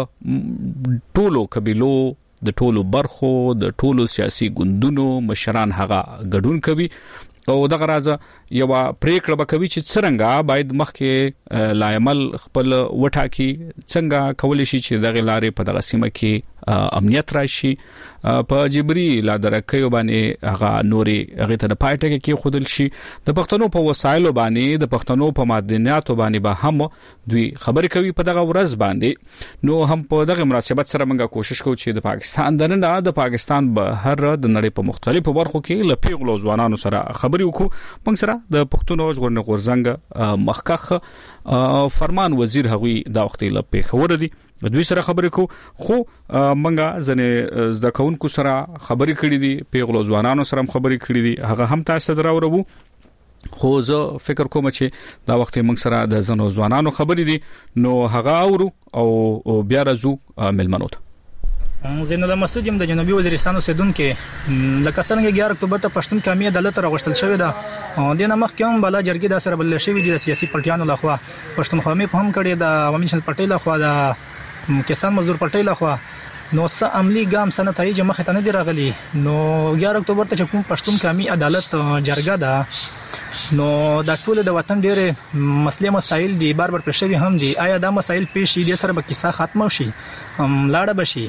د ټولو قبيلو د ټولو برخو د ټولو سیاسي ګوندونو مشران هغه ګډون کوي او دغه راځه یو پریکړه وکوي چې څنګه باید مخکې لایمل خپل وټاکي څنګه کولای شي چې دغه لارې په دغه سیمه کې امنیت راشي په جبري لا درکې باندې هغه نوري هغه ته پایټه کې خودل شي د پښتنو په وسایلو باندې د پښتنو په معدنیاتو باندې به هم دوی خبرې کوي په دغه ورځ باندې نو هم په دغه مناسبت سره موږ کوشش کوو چې د پاکستان د پاکستان بهر د نړۍ په مختلفو برخو کې له پیغلو ځوانانو سره خبرې وکړو موږ سره د پښتون ژغورنې غورځنګ مخکخ فرمان وزیر هغوی دا وخت له پیښور دي دوی سره خبرې کو خو منګه ځنه زده کوونکو سره خبرې کړې دي پیغلو ځوانانو سره خبرې کړې دي هغه هم تاسو دراورو خو زه فکر کوم چې دا وخت موږ سره د زنو ځوانانو خبرې دي نو هغه اورو او بیا راځو ملمنو ته زین الله مسعود د جنوبي وزیرستان اوسیدونکو لکه څنګه 11 اکتوبر ته پښتون قومي عدالت راغشتل شوې ده د نمخ کوم بل جرګې د سره بل شوې دي د سیاسي پارټیانو لخوا پښتون قومي په هم کړي د عوامي نشل پارټي لخوا د کسان مزدور پارټي لخوا نو څه عملی ګام سنتایي چې مخه ته نه دی راغلي نو 11 اکتوبر ته کوم پښتون قومي عدالت جرګه ده نو دا ټول د وطن ډېر مسلې مسایل دي بار پېښوي هم دي آیا دا مسایل پېښ دي سره به کیسه ختمه شي لاړه بشي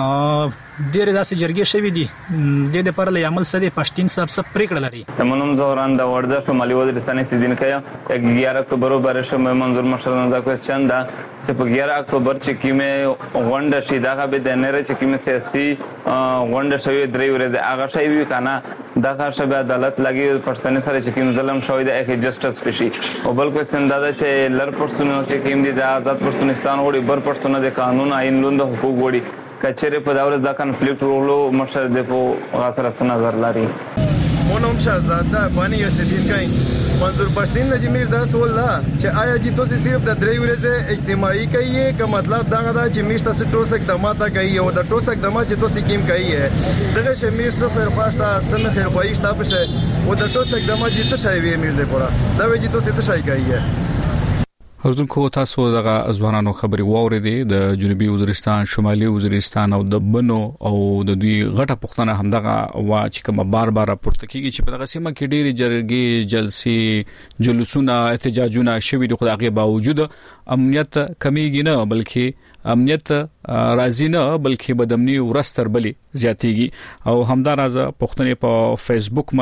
ډېر داسې جرګې شوې دي د دې پر له عمل سره پښتين صاحب سب پریکړه لري تمنم زهران د ورده شمالي وزیرستان سیدینکیا 11 اکتوبر برشه منظور مشران دا کوېسچن دا چې په 11 اکتوبر چې کیمه غونډه شي دا به د نره چې کیمه سیاسي غونډه شوی درې ورځې هغه شی وی کنه دا ښه شبه عدالت لګي پښتني سره چې کیمه ظلم شوی د اخی جسټس پشي او بل کوېسچن دا چې لر پښتون چې کیمه دي د آزاد پښتونستان وړي بر پښتون د قانون عین لوند حقوق وړي کچره په دا ورځ دا کنفلیکټ ورولو مشر د په غاسره نظر لري مونږ شهزاده افغاني اوسیدونکي منظور پښتين نجمیر دا سوال لا چې آیا چې تاسو صرف د درې ورځې اجتماعي کوي که مطلب دا غدا چې میشته سټوس اقدامات کوي او د ټوس اقدامات چې تاسو کیم کوي دغه شمیر څه پر پاشتا سن خیر خوایش تا پشه او د ټوس اقدامات چې ته شای وی میر دې پورا دا وی چې تاسو ته شای کوي هرڅوک تاسو دغه ځوانانو خبري واورېدې د جنوبي وزیرستان شمالي وزیرستان او د بنو او د دوی غټه پښتنه همدغه وا چې کوم بار راپورته کیږي چې په دغه سیمه کې ډېری جرګې جلسې جلوسونه احتجاجونه شوي دي خو هغه باوجود امنیت کمیږي نه بلکې امنیت راځي نه بلکې بدامني ورستر بلی زیاتېږي او همداراز پښتنې په فیسبوک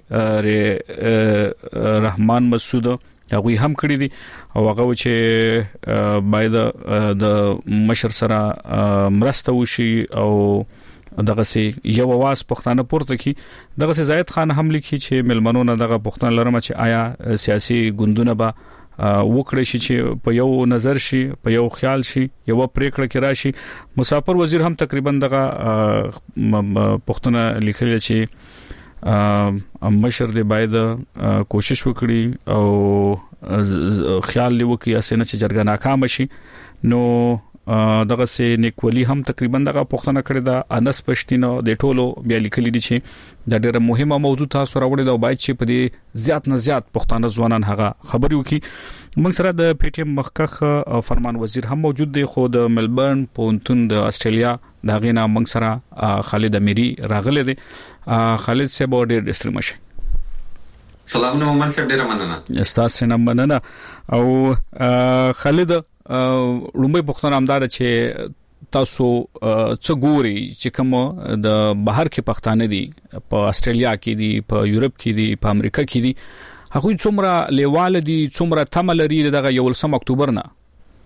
باندې رحمان مسعود هغه هم کړی دي او هغه چې باید د مشر سره مرسته وشي او دغه سي یو واس پښتانه پورته کی دغه سي زاید خان هم لیکي چې ملمنو نه دغه پښتون لرم چې آیا سیاسي ګوندونه به وکړي شي چې په یو نظر شي په یو خیال شي یو پریکړه کې راشي مسافر وزیر هم تقریبا دغه پښتون لیکل چې مشر دې باید کوشش وکړي او خیال لوي اسنه چې جرګه ناکام شي نو دغه سي نیکولي هم تقریبا دغه پښتنه کړی دا انس پښتینو د ټولو بیا لیکلي دي چې د ډېر مهمه موضوع تاسو راوړی دا باید چې په دې زیات نه زیات پښتانه ځوانان هغه خبري وکړي موږ سره د پی ټی ایم مخکخ فرمان وزیر هم موجود دی خو د ملبورن پونتون د استرالیا دا غینا موږ سره خالد امیری راغله دي خالد صاحب ډېر ستړي مشه سلام نو محمد صاحب ډېر مننه استاد نه مننه او خالد لومبي پښتون امدار چې تاسو څه ګوري چې کوم د بهر کې پښتانه دي په استرالیا کې دي په یورپ کې دي په امریکا کې دي هغه څومره لیواله دي څومره تمل لري دغه 11 اکتوبر نه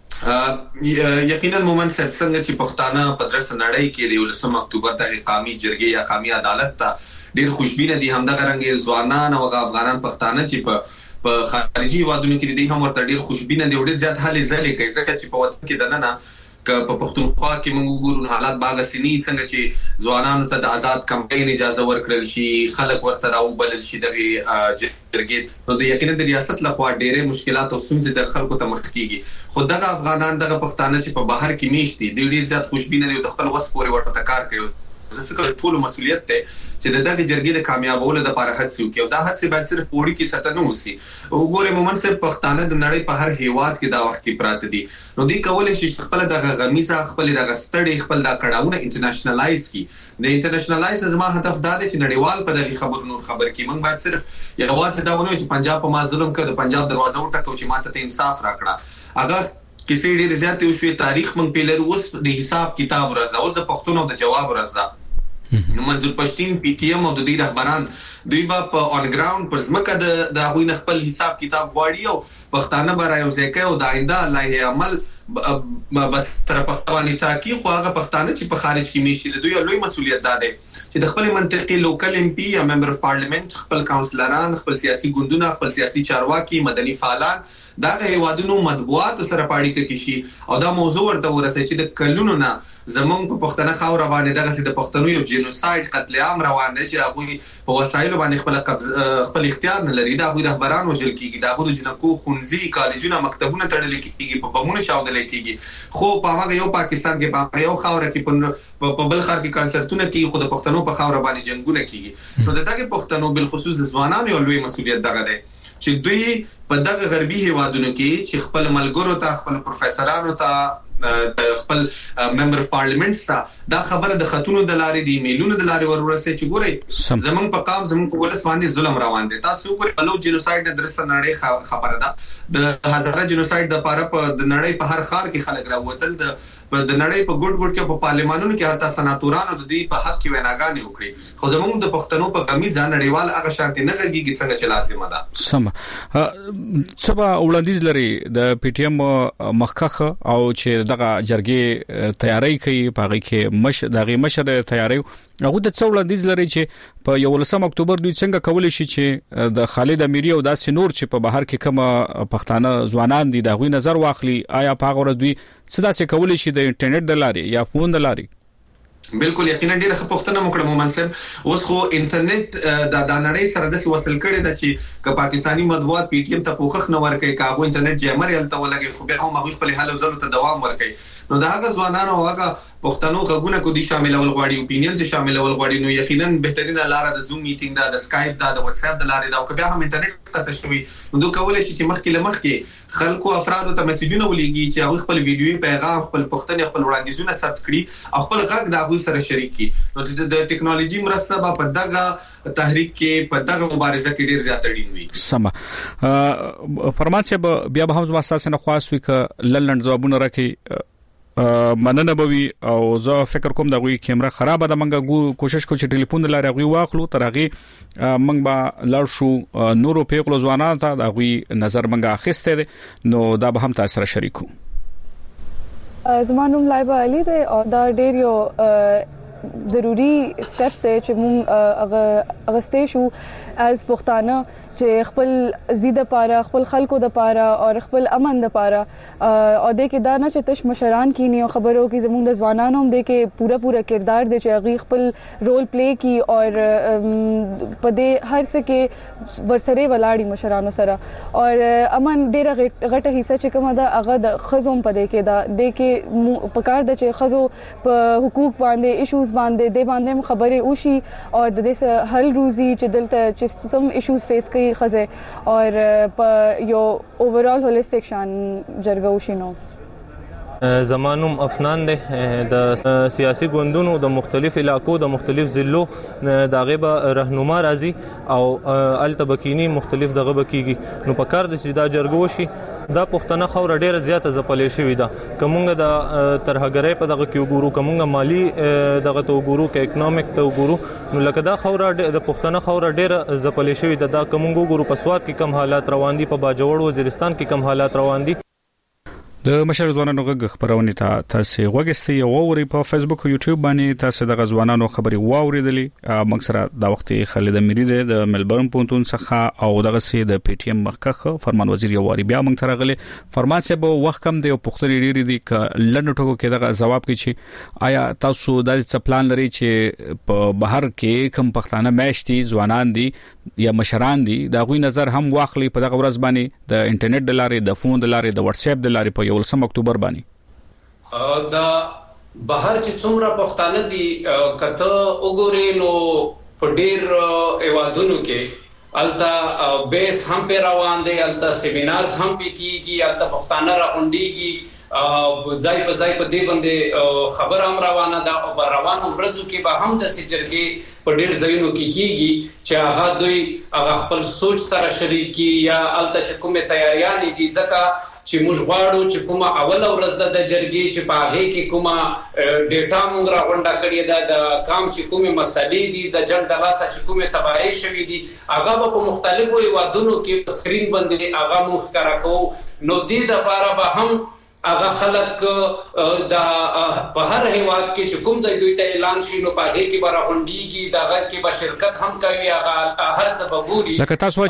یقینا مومن صاحب څنګه چې پښتانه په درس نړۍ کې د 11 اکتوبر د قومي جرګې یا قومي عدالت ته ډېر خوشبینه دي همدغه رنګ ځوانان او افغانان پښتانه چې په خارجي وادونو کې دي هم ورته ډېر خوشبینه دي ډېر زیات حالي ځلې کوي ځکه چې په وطن کې دننه په پښتونخوا کې موږ وګورو حالات باغ سني څنګه چې ځوانانو ته د آزاد کمپاین اجازه ورکړل شي خلک ورته راوبلل شي دغه جرګې نو د یقینا د ریاست لخوا ډېرې مشکلات او ستونزې د خلکو ته مخ کیږي خو دغه افغانان دغه پښتانه چې په بهر کې میشت دي ډېر زیات خوشبینه دي او د خپل وس پورې ورته کار کوي زه فکر ټول مسؤلیت ته چې دغه جرګې د کامیابولو لپاره هڅه وکړي او دا هڅه باید صرف وړي کې ستنه وسی وګوره مومن صاحب پښتانه د نړۍ په هر هیواد کې دا وخت کې پراته دي نو دوی کولای شي خپل دغه غمیزه خپل دغه ستړي خپل دا کړهونه انټرنیشنلایز کی د انټرنیشنلایز زما هدف دا دی چې نړیوال په دغه خبر کې موږ باید صرف یو واڅ دا ونه چې پنجاب په ما ظلم کړ د پنجاب دروازه وټکو چې ماته ته انصاف راکړه اگر کیسې ډېر زیات او شوي تاریخ من پیلر اوس د حساب کتاب راځه او د پښتون د جواب راځه نو منظور پښتين پی ټی ایم او د دې رهبران دوی په اون ګراوند پر ځمکه د غوي خپل حساب کتاب غواړي او پښتانه به رايو ځکه او د آینده لایحه عمل بس تر پښتوني ټاکی خو هغه پښتانه چې په خارج کې میشي دوی لوی مسولیت ده چې د خپل منطقي لوکل ام پی یا ممبر اف پارلیمنت خپل کاونسلران خپل سیاسي ګوندونه خپل سیاسي چارواکي مدني فعالان دا د هیوادونو مطبوعات سره پاړی کې شي او دا موضوع ورته ورسې چې د کلونو نه زمونږ په پښتنه خاور باندې دغه د پښتنو یو جنوساید قتل عام روان دی چې هغه په وسایلو باندې خپل اختیار نه لري دا غوي رهبران وژل کیږي دا غوي جنکو خونځي کالجونه مکتبونه تړل کیږي په بمونو چاودل کیږي خو په هغه یو پاکستان کې په یو خاور کې په بل خار کې کنسرتونه کیږي خو د پښتنو په خاور باندې جنگونه کیږي نو دغه پښتنو بل خصوص د ځوانانو یو لوی مسولیت دغه دی چې دوی په دغه غربي هیوادونو کې چې خپل ملګرو ته خپل پروفیسورانو ته خپل ممبر اف پارلیمنت ته دا خبره د خاتونو د لارې دی میلونو د لارې ورورسته چې ګوري زمون په قام زمون په ولس باندې ظلم روان دي تاسو ګورئ بلو جنوساید د درس نړۍ خبره ده د هزاره جنوساید د پاره په د نړۍ په هر خار کې خلک راوتل د نړۍ په ګډ کې په پارلیمانونو کې حتی سناتورانو د دې په حق کې ویناګانې وکړي خو زموږ د پښتنو په غمیزه نړیوال هغه شانتي نه غږیږي څنګه چې لازمه ده سم سبا وړاندیز لري د پی ټی ایم مخکخه او چې دغه جرګې تیاری کوي پاره کې دغه مشر تیاری هغه د څوړاندیز لري چې په 11 اکتوبر دوی څنګه کولای شي چې د خالد امیری او داسې نور چې په بهر کې کوم پښتانه ځوانان دي دا غوي نظر واخلي آیا په هغه ورځ دوی څه داسې کولای شي د انټرنیټ د لارې یا فون د لارې بالکل یقینا ډیره خپختنه مکړه مومنسل اوس خو انټرنیټ د نړۍ سره د وصل کړي د چې ک پاکستانی مطبوعات پی ټی ایم ته پوخخ نه ورکړي کاغو انټرنیټ جامر یلته ولګي خو به هم هغه خپل حل او زلو ته دوام ورکړي نو دا هغه ځوانانو هغه پښتنو غوونه کو دي شامل ول غواړي اپینین سي شامل ول غواړي نو یقینا بهترینه لار د زوم میټینګ دا د اسکایپ دا د واتس اپ د لارې دا او کبه هم انټرنیټ ته تشوي نو کولای شي چې مخکې لمخکې خلکو افرادو ته میسجونه ولېږي چې هغه خپل ویډیوي پیغام خپل پښتني خپل وړاندیزونه ثبت کړي او خپل غږ دا غوي سره شریک کړي نو د ټیکنالوژي مرسته په دغه تحریک کې په دغه مبارزه کې ډیر زیات اړین وي سم فرمانسه بیا به هم واساسه نه خاص وي ک لندن جوابونه راکې مننه بوي او زه فکر کوم دا غوي کیمرا خراب ده منګه کوشش کو چې ټلیفون لاره غوي واخلو ترغه منګ با لړ شو نورو پیغلو ځوانان ته دا غوي نظر منګه اخیسته نو دا به هم تاسو سره شریکو زمانوم لایبا علي ده او دا ډیر یو ضروری سټپ ته چې مون اغستې شو از پښتانه چې خپل زیاده پاره خپل خلکو د پاره او خپل امن د پاره او د کې دا نه چې تش مشران کینی او خبرو کې زموږ د ځوانانو هم د کې پورا کردار دی چې هغه خپل رول پلی کی او په دې هر څه کې ورسره ولاړی مشرانو سره او امن ډیره غټه حصہ چې کومه ده هغه د خزوم په دې کې دا د کې پکار د چې خزو په حقوق باندې ایشوز باندې د باندې خبرې وشي او د دې حل روزي چې دلته چې سم ایشوز فیس کوي خزه اور په یو اوورال هولیسټیک شان جرګوشینو زمانوم افنان ده د سیاسي ګوندونو د مختلف علاقو د مختلف ضلعو دغه به رهنما راځي او التبکینی مختلف دغه بکیږي نو په کار د چې دا جرګوشي دا پښتنه خو ډیره زیاته زپلې شوې ده کومه د ترهګرۍ په دغه کې وګورو کومه مالی دغه تو وګورو کې اکونومیک ته وګورو نو لکه دا خو د پښتنه خو ډیره زپلې شوې ده دا کومه وګورو په سواد کې کم حالات روان دي په باجوړ وزیرستان کې کم حالات روان دي د مشر ځوانانو غږ خبرونه تاسو وګورئ او ووري په فیسبوک او یوټیوب باندې تاسو د ځوانانو خبري واوریدلې مکسره دا وخت خالد امیری د ملبورن پونتون څخه او دغه سي د پی ټی ایم مخکخ فرمان وزیر یواري بیا موږ ترغله فرمان سه به وخت کم دی او پختري ډیری دي ک لندن ټکو کې دغه جواب کوي چې آیا تاسو د څه پلان لري چې په بهر کې کم پښتانه میشتي ځوانان دي یا مشران دي دا غوي نظر هم واخلي په دغه ورځ باندې د انټرنیټ د لارې د فون د لارې د واتس اپ د لارې په 11 اکتوبر باندې دا بهر چې څومره پښتانه دي کته وګوري نو په ډیر ایوادونو کې التا بیس هم په روان دي التا سیمینارز هم پکېږي التا پښتانه راغونډيږي ځای په ځای په دې باندې خبر هم روانه ده او روانو ورځو کې به هم د سجرګي په ډیر ځایونو کې کیږي چې هغه دوی هغه خپل سوچ سره شریکي یا التا چې کومه تیاریاں دي ځکه چې موږ غواړو چې کومه اوله ورځ د جرګې چې په هغه کې کومه ډیټا موږ راغونډه کړې ده د کام چې کومه مسلې دي د جنگ د لاسه چې کومه تباہي شوې دي هغه په مختلفو هیوادونو کې په سکرین باندې هغه موږ ښکارا کوو. نو دې د لپاره به هم هغه خلک د په هر هیواد کې چې کوم ځای دوی ته اعلان شي نو په هغه کې به راغونډيږي دغه کې به شرکت هم کوي هغه هر څه به ګوري. لکه تاسو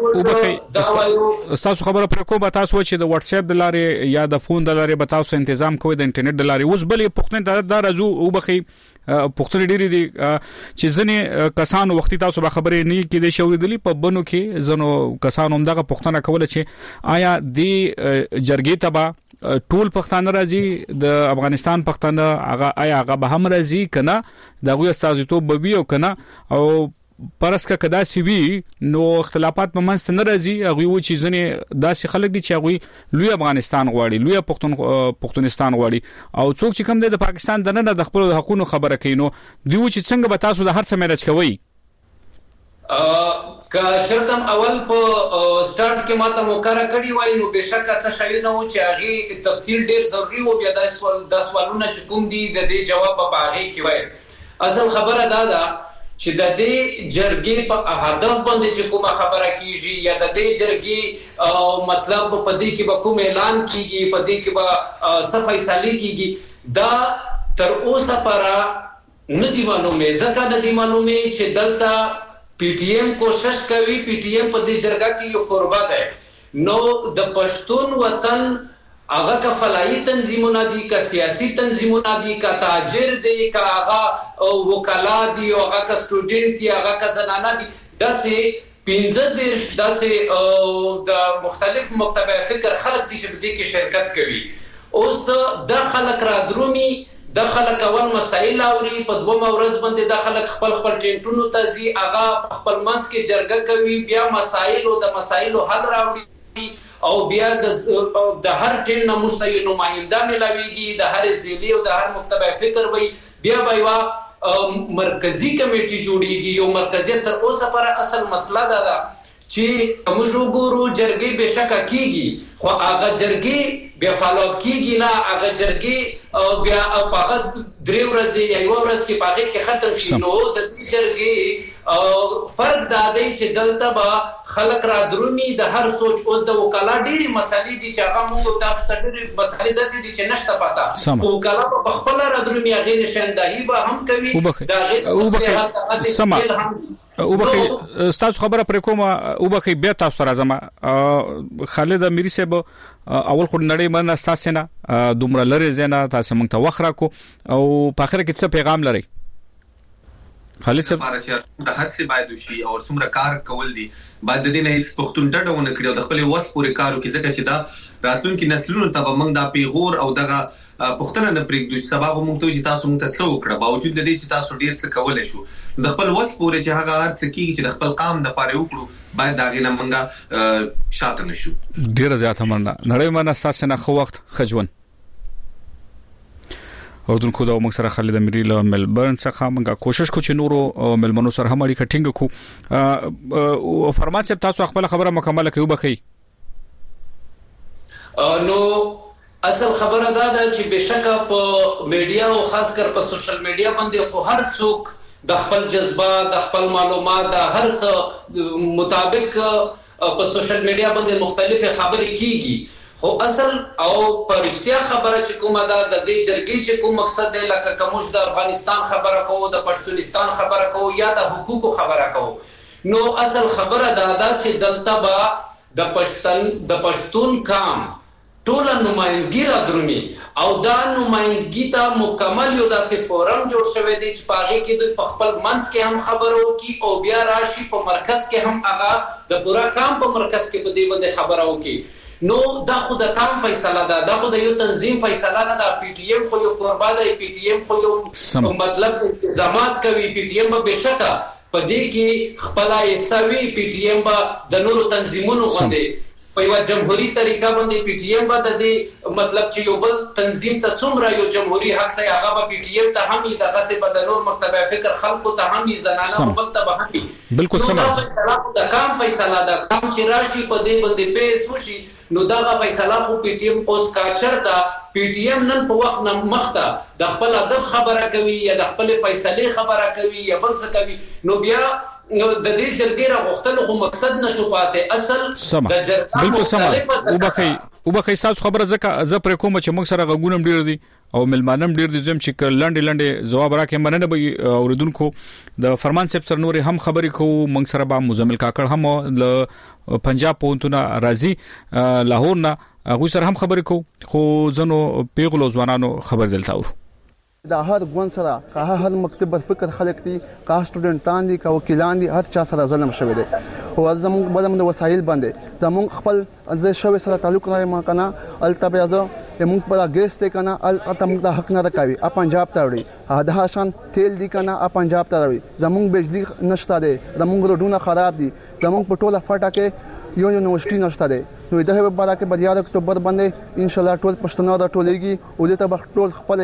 چې تاسو خبره پر کومه تاسو چې د واتس اپ د لارې یا د فون د لارې به تاسو تنظیم کوئ د انټرنیټ د لارې اوس بلې پښتون د راځو او بخي پښتون ډېری دي چې ځنې کسان وختي تاسو به خبرې نه کېدې شو دي په بنو کې زنو کسان هم دغه پښتنه کوله چې آیا دی جرګې تبا ټول پښتانه راځي د افغانستان پښتانه هغه آیا هغه به هم راځي کنه دغه استازیتوب به وي او کنه او پرسکه کدا سی وی نو اختلافات په منځ نه راځي هغه و چې ځنه داسې خلک دي چې هغه لوی افغانستان غواړي لوی پښتونستان غواړي او څوک چې کوم د پاکستان دنه د خپل حقوقو خبره کوي نو دی و چې څنګه به تاسو د هر څه مېرج کوي. که چرتم اول په سٹارټ کې ماته مقرره کړی وای نو بهشکه څه شي نه و چې هغه تفصیل ډیر ضروری و بیا د سوالونه چې کوم دي د دې جواب په هغه کې وای. اصل خبره دا ده چې د دې جرګې په هدف باندې چې کومه خبره کیږي یا د دې جرګې مطلب په دې کې به کوم اعلان کیږي په دې کې به څه فیصله کیږي دا تر اوسه پر نه دی معلومه ځکه نه دی معلومه چې دلته پی ټی ایم کوشش کوي پی ټی ایم په دې جرګه کې یو قربا ده نو د پښتون وطن هغه کا فلایي تنظیمونه دي کا سیاسي تنظیمونه دي کا تاجر دي کا هغه وکلا دي او هغه کا سټوډنټ دي هغه کا زنانه دي داسې 15 داسې د مختلف مکتبه فکر خلک دي چې دې کې شرکت کوي. اوس د خلک را درومي د خلک اول مسائل اوري په دوه ورځ باندې د خلک خپل ټینټونو ته زی هغه خپل منځ کې جرګه کوي بیا مسائل او د مسائل حل راوړي او بیا د هر ټین نموستي نمائنده ملاويږي د هر ضلع او د هر مکتبه فکر وي بیا بایوا مرکزی کمیټي جوړیږي یو مرکزیت تر اوسه پر اصل مسله ده چې موږ وګورو جرګې بشکه کیږي خو هغه جرګې بیا فالو اپ کیږي نه هغه جرګې بیا په هغه درې ورځې یا یو ورځ کې پاتې کې ختم شي نو د دې جرګې فرق دا دی چې دلته به خلک را درومي د هر سوچ اوس د وکاله ډېری مسلې دي چې هغه موږ تاسو ته ډېری مسلې داسې دي چې نشته پاته وکاله په خپل را درومي هغه نشاندهي به هم کوي دا غیر او بخي تاسو خبره پر کومه او بخي بیا تاسو راځم خالد اميري صاحب اول خو نړۍ باندې تاسو نه دومره لري زنه تاسو موږ ته وخره کو او په اخر کې څه پیغام لري خالد صاحب؟ د حد څخه باید وشي او څومره کار کول دي باید د دې نه پښتون ډډونه کړو د خپل وس پورې کارو کې ځکه چې دا راتلونکي نسلونو ته به موږ د پیغور او دغه پښتنه نه پرېږدو چې سبب موږ ته چې تاسو موږ ته څه وکړه باوجود د دې چې تاسو ډیر څه کولای شو د خپل وس پورې چې هغه هر څه کیږي چې د خپل قام د پاره وکړو باید دا غینه موږ شاته نشو. ډیر زیاته مننه نړۍ باندې تاسو نه خو وخت خجون اردن کو دا موږ سره خالد اميري له ملبورن څخه موږ کوشش کوو چې نورو ملمنو سره هم اړیکه ټینګ کړو او فرمات صاحب تاسو خپل خبره مکمل کړئ بخي. نو اصل خبره دا ده چې بشکه په میډیا او خاص کر په سوشل میډیا باندې خو هر څوک د خپل جذبات د خپل معلومات د هر څه مطابق په سوشل میډیا باندې مختلفه خبرې کیږي خو اصل او پرشتیا خبره چې کومه ده د دې جرګې چې کوم مقصد دی لکه کومش د افغانستان خبره کوو د پښتونستان خبره کوو یا د حقوقو خبره کوو نو اصل خبره دا ده چې دلته به د پښتون قام ټول نمائندګي را درومي او دا نمائندګي ته مکمل یو داسې فورم جوړ شوی دی چې پاغي کې د خپل منځ کې هم خبرو کی او بیا راشي په مرکز کې هم هغه د پورا کام په مرکز کې په دې باندې خبرو کی نو دا خو د کام فیصله ده دا خو د یو تنظیم فیصله نه ده. پی ټی ایم خو یو قربا ده پی ټی ایم خو یو مطلب الزامات کوي پی ټی ایم به بشکه په دې کې خپل ایسوي پی ټی ایم به د نورو تنظیمونو باندې په یو جمهوریت طریقه باندې پی ټی ایم باندې مطلب چې یو بل تنظیم ته څومره یو جمهوریت حق دی هغه په پی ټی ایم ته هم د غصب بدلور مکتبه فکر خلکو ته هم زنانه بل ته هم بالکل سم د کام فیصله ده کام چې راشي په دې باندې پیس وشي نو دا فیصله خو پی ټی ایم اوس کاچر دا پی ټی ایم نن په وخت نه مخته د خپل هدف خبره کوي یا د خپل فیصله خبره کوي یا بل څه کوي نو بیا نو د دې جرګې راغښتل خو مقصد نشو پاتې اصل د جرګې بالکل سم وبخې تاسو خبره ځکه زه پر کوم چې موږ سره غوونم ډیر دي او ملمانم ډیر دي زم چې لاندې جواب راکې مننه به اوریدونکو د فرمان صاحب سره نور هم خبرې کو موږ سره به مزمل کاکړ هم ل پنجاب پونتونه راځي لاهور نه غو سره هم خبرې کو خو زنو پیغلو ځوانانو خبر دلته اورو دا هر ګوند سره که هر مکتب فکر خلک دي که سټوډنټان دي که وکیلان دي هر چا سره ظلم شوی دی او زموږ د وسایل باندې زموږ خپل ځای شوی سره تعلق لري ما کنه التبه ازو موږ په ګیس ته کنه الته موږ د حق نه راکوي پنجاب ته وړي دا شان تیل دي کنه پنجاب ته وړي زموږ بجلی نشته دي زموږ روډونه خراب دي زموږ په ټوله فټه کې یو یونیورسيټي نشته دي نو د هغه بارا کې بیا د اکتوبر باندې ان شاء الله ټول پښتنو د ټولېږي او د ته ټول خپل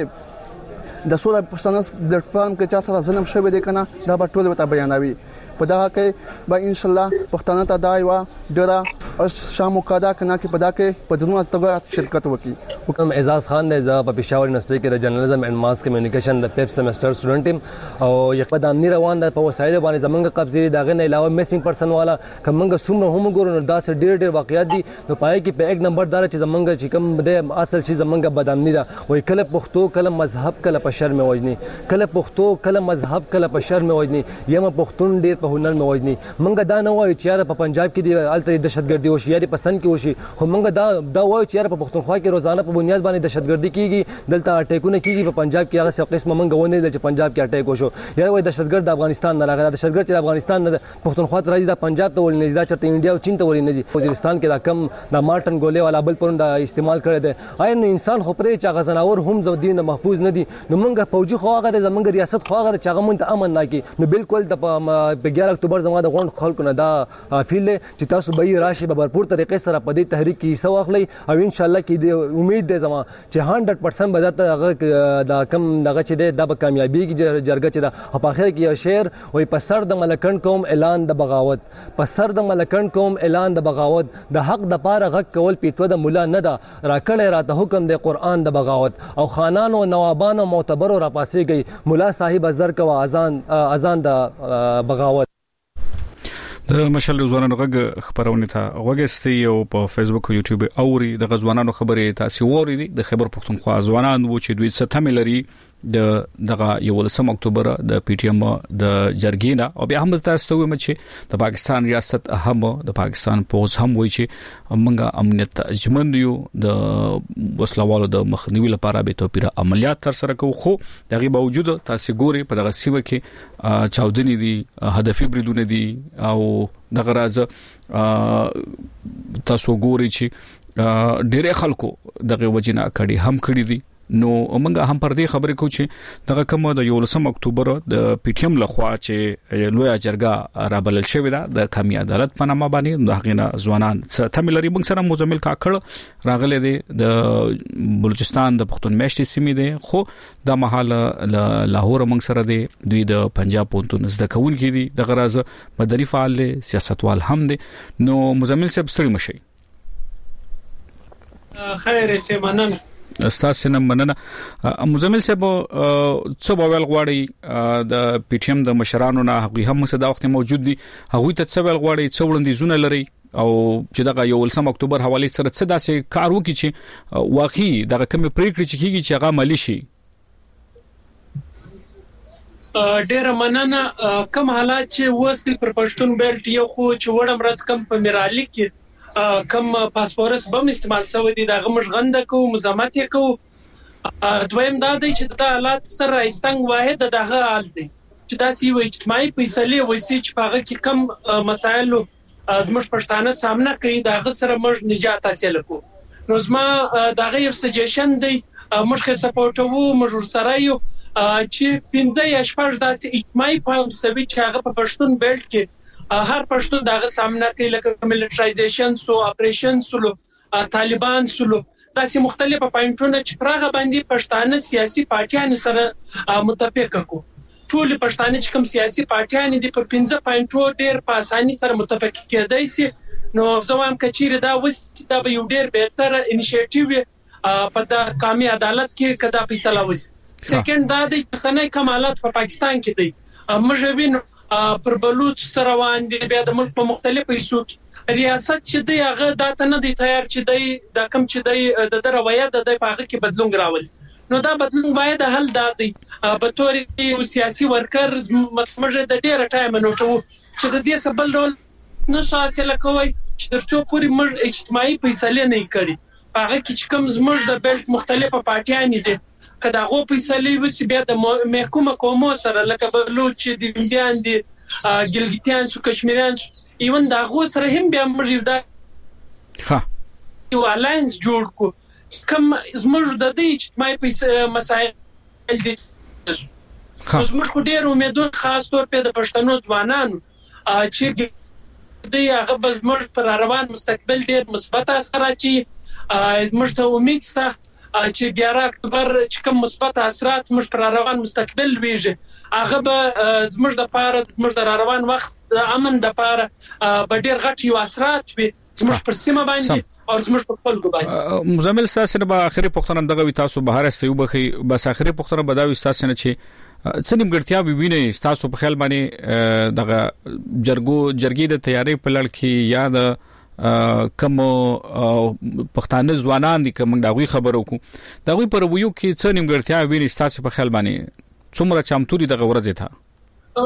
د سوله پښتنو پلیټ فارم کې چا سره ظلم شوی دی کنه دا به ټول وته بیانوي په دا کې به ان شاء الله پښتنو ته دا یو ډیره شامو کادا کنه کې پدا کې په دنیا ته شرکت وکي حکم اعزاز خان دی ز په پېښور یونیورسيټي کې د جرنالیزم اینڈ ماس کمیونیکیشن د پیپ سیمستر سټوډنټ یم او یقین امنی روان د په وسایل باندې زمونږ قبضې داغه نه علاوه میسینګ پرسن والا کومه څومره هم ګورو دا سره ډېر واقعیات دي نو پای کې په 1 نمبر دار چې زمونږ چې کوم د اصل شي زمونږ بدامنی دا وای کله پښتو کله مذهب کله په شرم وجني کله پښتو کله مذهب کله په شرم وجني یم پښتون ډېر په هنر مې وجني مونږ دا نه وایو چې یار په پنجاب کې دی الته دهشتګردي وشي یا په سن کې وشي خو مونږ دا وایو چې یار په پښتونخوا کې روزانه په بنیاد باندې دهشتګردي کیږي دلته اٹیکونه کیږي په پنجاب کې هغه څه قسمه مونږ ونه چې پنجاب کې اٹیک وشو یا وایي دهشتګرد افغانستان نه راغلی دهشتګرد چې افغانستان نه پښتونخوا ته راځي دا پنجاب ته ولې نه دا چرته انډیا او چین ته ولې نه دي وزیرستان کې دا کم د مارټن ګولې والا بل پرون دا استعمال کړی دی آیا نو انسان خو پرې چې غزناور هم زو دین محفوظ نه دي نو مونږ فوجي خو هغه زمونږ ریاست خو هغه چې هغه مونږ ته امن نه کی نو بالکل د 11 اکتوبر زموږ د غونډ خلکو نه دا فیل چې تاسو به راشي به بھرپور طریقې سره په دې تحریک کې حصہ واخلئ او ان شاء الله کې د امید ده زما چې 100% به هغه دا کم دغه چې د کامیابی کې جرګه چې د په اخر کې یو شعر وي په سر د ملکن قوم اعلان د بغاوت په سر د ملکن قوم اعلان د بغاوت د حق د پاره غږ کول پیتو د مولا نه ده راکړی راته حکم د قران د بغاوت او خانانو نوابانو معتبرو را پاسې گئی مولا صاحب ازر کوا اذان د بغاوت د مشال ځوانانو غږ خبرونه ته وګستي او په فیسبوک او یوټیوب اوري د ځوانانو خبرې تاسو ووري د خبر پښتونخوا ځوانان و چې دوی څه تمه لري دغه 11 اکتوبر د پی ټی ایم د جرګینا او بیا هم تاسو ومه چې د پاکستان ریاست هم د پاکستان پوز هم وایي چې موږ امنیت ژمن یو د وسلوالو د مخنیوي لپاره به توپیره عملیات تر سره کوو خو دغه باوجود تاسو ګوري په دغه سیمه کې چاودنې دي هدفي بریدونه دي او دغه راز تاسو ګوري چې ډېر خلکو دغه وجنه کړي هم کړي دي نو موږ هم پر دې خبرې کوو چې دغه کوم د 11 اکتوبر د پی ټی ایم لخوا چې لوی جرګه رابلل شوې ده د کمی عدالت په نامه باندې د هغې ځوانان څه تملري موږ سره مزمل کاکړ راغله دي د بلوچستان د پښتون میشتي سیمې دي خو د محل لاهور موږ سره دي دوی د پنجاب پونتون زده کوونکي دي د غرض مدني فعال سیاستوال هم دي نو مزمل صاحب ستړي مشي خیر سي مننه استاسو نه مننه مزمل صاحب څه بوال غواړي د پی ټی ایم د مشرانو نه هغه هم صدا وخت موجود دي هغه ته څه بوال غواړي څه وړاندیزونه لري او چې دغه 11 اکتوبر حواله سره څه داسې کار وکړي چې واقعي دغه کوم پریکړه چې کیږي چې هغه عملی شي ډېر مننه کوم حالات چې وستي پر پښتون بیلټ یو خو چې وړم راز کم په میرالي کې کم پاسپورس بم استعمال شوی دي دغه مشغنده کو مزامت یې کو دویم دا دی چې د حالات سره استنګ واحد دغه حال دی چې تاسو وایي اجتماعي فیصله وایي چې هغه کې کم مسایل زموږ پښتانه سامنا کوي دغه سره موږ نجات حاصل کو نو زما دغه یو سجیشن دی موږ خه سپورټو موږ سره یو چې 15 یا 18 داسې اجتماعي فهم سوي چې هغه په پښتون بیلټ کې هر پښتون دغه سامنا کوي لکه ملټرایزیشن سو اپریشن سو طالبان سلو داسې مختلفه پاینټونه چې پرغه باندې پښتانه سیاسي پارټیان سره متفق کو ټول پښتانه چې کوم سیاسي پارټیان دي په 15 پاینټو ډېر په اساني سره متفق کېدای شي نو زموږ کچیر دا وست دا یو ډېر بهتر انیشیټیو په د قومي عدالت کې کدا فیصله وسی سیکنډ دا د پښتني کمالات په پاکستان کې دي موږ وینو پر بلوچ سره روان دي بیا د ملک په مختلفو حصو کې ریاست چې دی هغه دا ته نه دی تیار چې دی د کم چې دی د روایت د پاغه کې بدلون راول نو دا بدلون باید حل دادي په تور یو سیاسي ورکر مطلب د ډیره ټایم نو چې د دې سبل ډول نو حاصله کوي چې درڅو پوری مر اجتماعي فیصله نه کړي هغه کې کوم زموږ د بیلټ مختلفه پارټیان دي کدا غو فیصله وسی بیا د محکومه کومو سره لکه بلوچ دي انډیان دي ګلګیتیان سو کشمیریان ایون دا غو سره هم بیا موږ دا یو الاینس جوړ کو کوم زموږ د دې اجتماعي مسایل دي زموږ خو ډېر امیدونه خاص طور په د پښتنو ځوانانو چې د هغه زموږ پر روان مستقبل ډېر مثبت اثر اچي موږ ته امید شته چې 11 اکتوبر چې کوم مثبت اثرات موږ پر روان مستقبل ویږي هغه به زموږ د پاره زموږ د روان وخت د امن د پاره به ډېر غټ یو اثرات وي زموږ پر سیمه باندې او زموږ په خپل باندې مزمل ساسره به اخري پختنه دغه وي تاسو بهر استیو بخي بس اخري پختنه بداوي تاسو نه چې څنګه ګټیا به ویني تاسو په خیال باندې دغه جرګې د تیاری په لړ کې یا د کوم پښتانه ځوانان دي کوم دغه خبرو کو دغه پر ویو کې څه نیمګړتیا ویني تاسو په خیال باندې څومره چمتوري دغه ورځ ته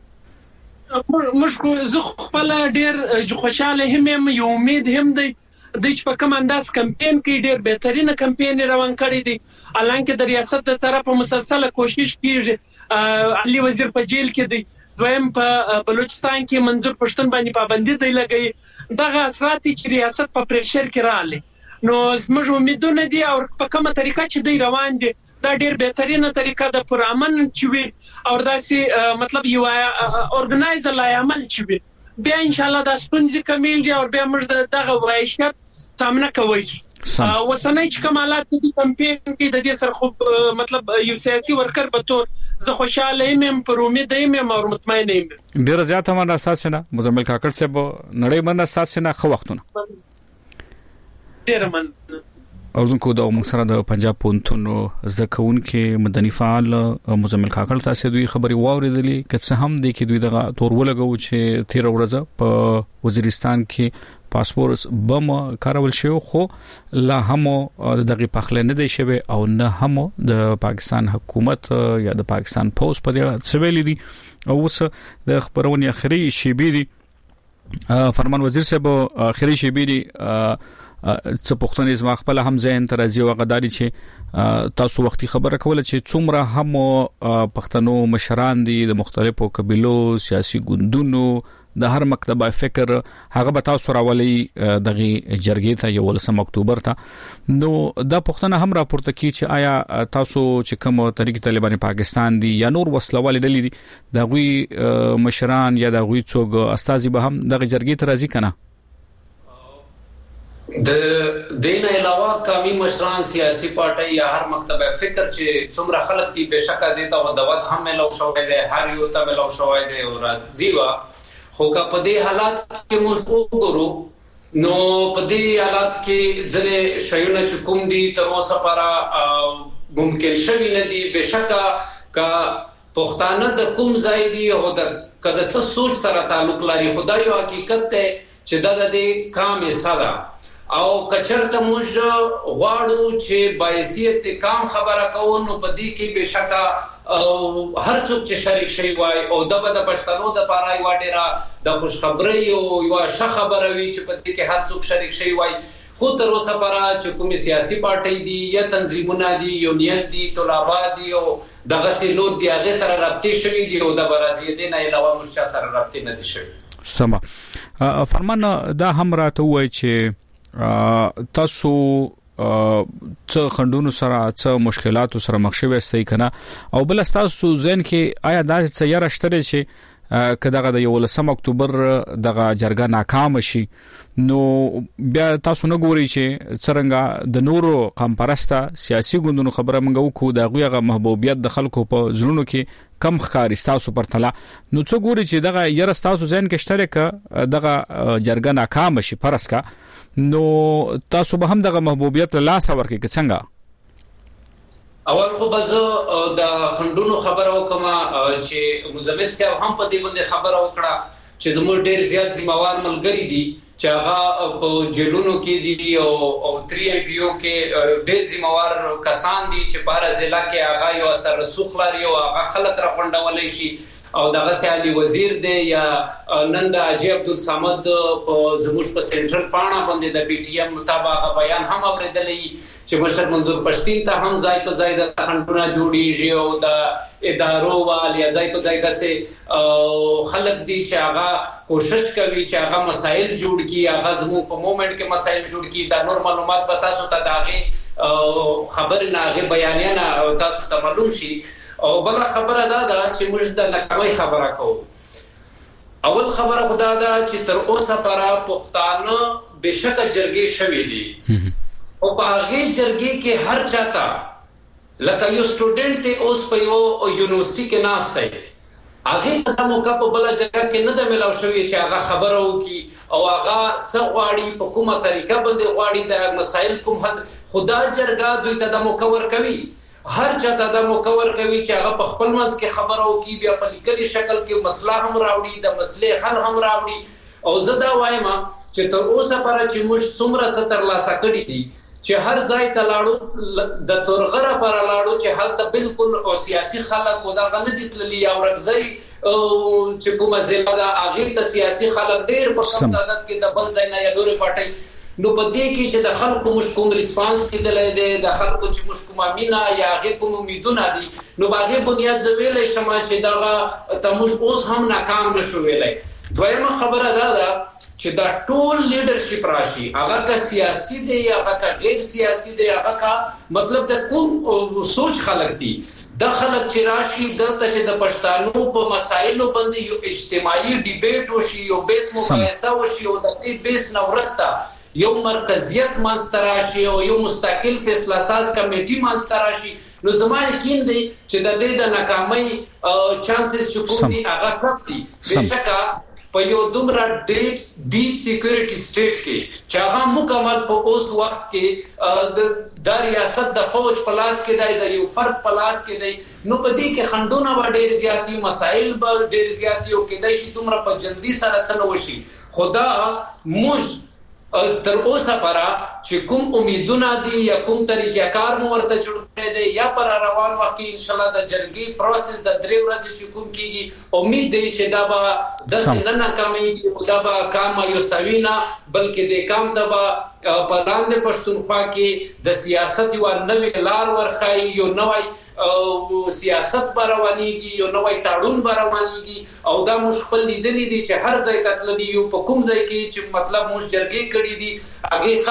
موږ زه خپل ډېر خوشاله هم یو امید هم دی د چې په کوم انداز کمپاین کې ډېر بهترینه کمپاین روان کړی دي الانکه د ریاست د طرفه مسلسله کوشش کیږي علي وزیر په جیل کې دی دویم په بلوچستان کې منظور پښتون باندې پابندي دی لګي دغه اثرات چې ریاست په پریشر کې رااله نو زموږ امیدونه دي او په کومه طریقه چې دی روان دي دا ډېر بهترینه طریقه د پرامن چې وي او داسې مطلب یو اورګنایزر لا عمل چې وي بیا ان شاء الله د سپنځ کمیل دي او بیا موږ دغه وایشت سامنا کوي وسنۍ چې کمالات دي کمپاین کې د دې سره خو مطلب یو سیاسي ورکر په تور زه خوشاله یم پر امید یم او مطمئن یم ډیر زیات من اساس نه مزمل کاکړ صاحب نړۍ من اساس نه خو وختونه ډیر من اردوونکو د موږ سره د پنجاب پونتونو ځکهون کې مدني فعال مزمل کاکړ تاسو دوی خبري واوریدلې که څه هم د کې دوی دغه تور ولګو چې 13 ورځې په وزیرستان کې پاسپورت بم کارول شو خو لا هم دغه پخله نه دی شوی او نه هم د پاکستان حکومت یا د پاکستان پوس په دې اړه څه ویلي دي او اوس د خبرونې اخري شیبې دي فرمان وزیر صاحب اخري شیبې دي څه پښتنې زما خپل هم ځین تر ازي وغداري چې تاسو وختي خبره کوله چې څومره هم پښتنو مشران دي د مختلفو قبيلو سیاسي ګوندونو د هر مکتب فکر هغه به تاسو راولي دغه جرګې ته 11 اکتوبر ته نو دا پښتنه هم راپورته کی چې آیا تاسو چې کوم طریق طالبان پاکستان دي یا نور وسلوال دي دغه مشران یا دغه څوک استازي به هم دغه جرګې ته راځي کنه د دین علاوه قومي مشران سیاسي پارټي یا هر مکتب فکر چې څومره خلک دي بشکه دي ته دعوت هم ملو شوې ده هر یو ته ملو شوې ده او راځي خو که په دې حالات کې موږ وګورو نو په دې حالات کې ځنې شیونه چې کوم دي تر اوسه لپاره ممکن شوی نه دي بشکه کا پښتانه د کوم ځای دی او د کده څه سوچ سره تعلق لري خدای یو حقیقت ته چې د دې کام صدا او کچرته موږ غواړو چې بایسیت کام خبره کوو نو په دې کې بشکه هر څوک چې شریک شي وای او د پښتنو د پاره یو ډیره د خوش خبري او یو ښه خبره وی چې په دې کې هر څوک شریک شي وای خو تر اوسه پاره چې کومي سیاسي پارټي دي یا تنظیمونه دي یونین دي طلبه دي او دغه سلو دي هغه سره رابطه شوي دي او د برازیل نه علاوه مشته سره رابطه نه دي شوي سما فرمان دا هم راته وای چې تاسو څه خندونو سره څه مشکلاتو سره مخ شوي استئ کنه او بل تاسو ځین کې آیا دا څه یاره شته چې کداغه د 11 اکتوبر دغه جرګه ناکام شي نو بیا تاسو نه ګوري چې څنګه د نورو قوم پرسته سیاسي ګوندونو خبره منغو کو د غوغه محبوبیت د خلکو په زړونو کې کم ښکاری تاسو پرتله نو څو ګوري چې دغه ير تاسو ځین کې شترک دغه جرګه ناکام شي پرسکا نو تاسو به هم دغه محبوبیت له لاس ورکې څنګه اول خو بزه د خندونو خبره وکما چې مزمل صاحب هم په دې باندې خبره وکړه چې زموږ ډیر زیات ذمہوار ملګری دي چې هغه په جیلونو کې دي او 3 ام پی او کې ډیر ذمہوار کسان دي چې په ضلع کې هغه یو اثر رسوخ لري او هغه خلک را غونډولای شي او دغه سیالي وزیر دی یا نن د اجي عبدالصمد په زموږ په سنټرل پاڼه باندې د پی ټی ایم مطابق بیان هم اوریدلې چې مشر منظور پښتين ته هم ځای په ځای د خندونه جوړیږي او د ادارو وال یا ځای په ځای دسه خلک دي چې هغه کوشش کوي چې هغه مسائل جوړ کړي هغه زموږ په مومنت کې مسائل جوړ کړي دا نور معلومات به تاسو ته داغه خبر نه هغه بیانونه تاسو ته معلوم شي او بل خبره دا ده چې موږ د ناکامۍ خبره کوو اول خبره خدا دا چې تر اوسه پر پښتانه بشکه جرګې شوې دي او په هغه جرګې کې هر چاته لکه یو سټوډنټ ته اوس په یو یونیورسيټي کې ناشته هغه د موقع په بل ځای کې نه د ملاو شوی چې هغه خبرو کی او هغه څه غواړي په کومه طریقه باندې غواړي د مسائل کوم حل خدا جرګه دوی ته د مکور کوي هر چاته د مکور کوي چې هغه په خپل منځ کې خبرو کی بیا په لیکلي شکل کې مسله هم راوړي د مسلې حل هم راوړي او زه دا وایم چې تر اوسه پر چې موږ څومره څه تر لاسه کړی دي چې هر ځای ته لاړو د تورغره پر لاړو چې حالت بالکل او سیاسي خلک او دا غلطی تللی او رغزي چې کومه ځای دا هغه ته سیاسي خلک ډېر په کم تعداد کې د بل ځای نه یا ډوري پټي نو په دې کې چې د خلکو مشکوم ریسپانس کېدلې ده د خلکو چې مشکوم امینا یا هغه کوم امیدونه دي نو باغې بنیاد زویلې شمه چې دا تموش اوس هم ناکام نشو ویلې دویمه خبره ده چې دا ټول لیډرشپ راشي هغه کا سیاسي دی یا هغه کا غیر سیاسي دی هغه کا مطلب د کوم سوچ خلک دي د خلک چې راشي دلته چې د پښتانو په مسایلو باندې یو اجتماعي ډیبیټ وشي یو بیس مباحثه وشي او د دې بیس نورسته یو مرکزیت ماستراشي او یو مستقل فیصله ساز کمیټي ماستراشي نو زموږ یقین دی چې د دې د ناکامۍ چانسز چې کوم دي هغه کم دي بشکه په یو دومره ډیپ سکیورټي سټیټ کې چې هغه مکمل په اوس وخت کې د ریاست د فوج په لاس کې دی د یو فرد په لاس کې دی نو په دې کې خندونه به ډېر زیاتی مسائل به ډېر زیاتی او کې د شي دومره په جلدی سره څه وشي خدا موږ تر اوسه پر چې کوم امیدونه دي یا کوم طریقې کار مو ورته جوړ کړی دی یا پر روان وخت کې ان شاء الله د جرګي پروسس د 3 ورځې چې کوم کیږي امید دی چې دا به د سننه کمی دا به کام یوستوینا بلکې د کام ته به په لاندې پښتونخوا کې د سیاست یو نوې لار ورخای یو نوې سیاست باروانيږي یو نوې تاړون باروانيږي او دا مشکل لیدلې دي چې هر ځای ته تللی یو په کوم ځای کې چې مطلب موږ جرګې کړې دي هغه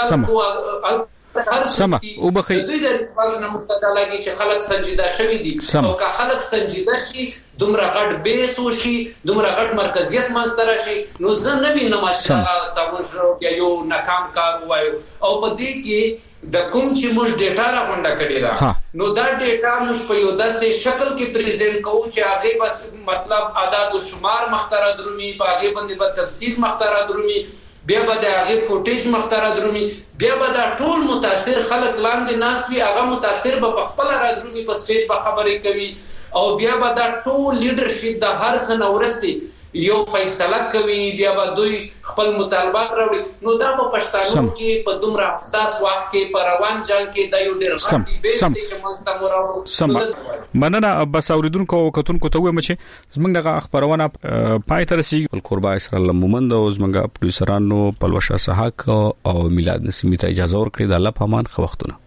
خلکو سما او بخي دوی د ریسپانس نه مستقلاږي چې خلک سنجیده شوي دي او که خلک سنجیده شي دومره غټ بیس وشي دومره غټ مرکزیت ماستر شي نو زه نه وینم چې تاسو یو ناکام کار وایو او په دې کې د کوم چې موږ ډیټا را غونډه کړې ده نو دا ډیټا موږ په یو داسې شکل کې پریزنټ کوو چې هغه بس مطلب اعداد او شمار مختره درومي په هغه باندې په تفصیل مختره درومي بیا به د هغه فوټیج مختره درومي بیا به دا ټول متاثر خلک لاندې ناس وي هغه متاثر به په خپل را درومي په سټیج په خبرې کوي او بیا به دا ټول لیډرشپ د هر څه نورستي یو فیصله کوي بیا به دوی خپل مطالبات راوړي نو دا په پښتانو کې په دومره حساس وخت کې په روان جنگ کې د یو ډېر غټي بیس چې مونږ ته راوړو مننه بس اوریدونکو او کتونکو ته وایم چې زمونږ د خبرونه پای تر سي القربا اسرائیل مومند او زمونږ پروډوسرانو پلوشا سحق او میلاد نسیمی ته اجازه ورکړي د الله پامان خو وختونه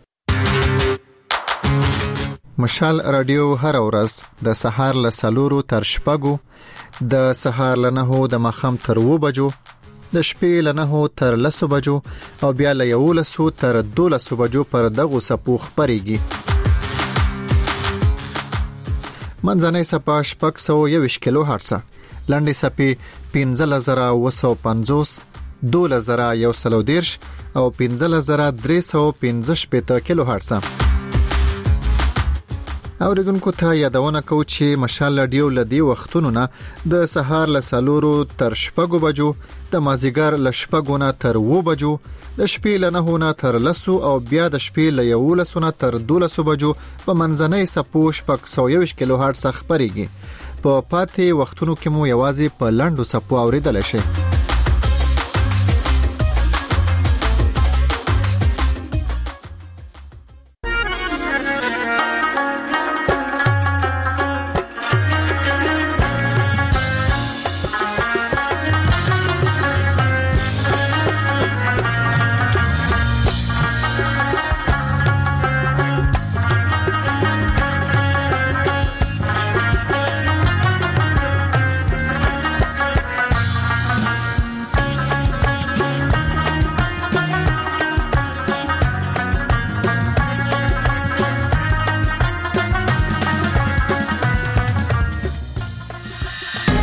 مشال رادیو هر ورځ د سهار له 4 تر 6 د سهار له 9 د مخام تر 2 بجو د شپې له 9 تر 10 بجو او بیا له 11 تر 12 بجو پر دغه سپو خبريږي منځنۍ سپا شپږ 121 کیلو هرتز لنډي سپي 15950 12130 او 15315 کیلو هرتز. اوریدونکو ته یادونه کوم چې مشال رادیو لدی وختونو نه د سهار له 4 تر 6 بجو، د مازیګر له 6 نه تر 9 بجو، د شپې له 9 نه تر 10 او بیا د شپې له 11 نه تر 12 بجو په منځنۍ سپوش پک 120 کیلو هرتز خبريږي. په پاتې وختونو کې مو یوازې په لاندو سپو اوریدل شي.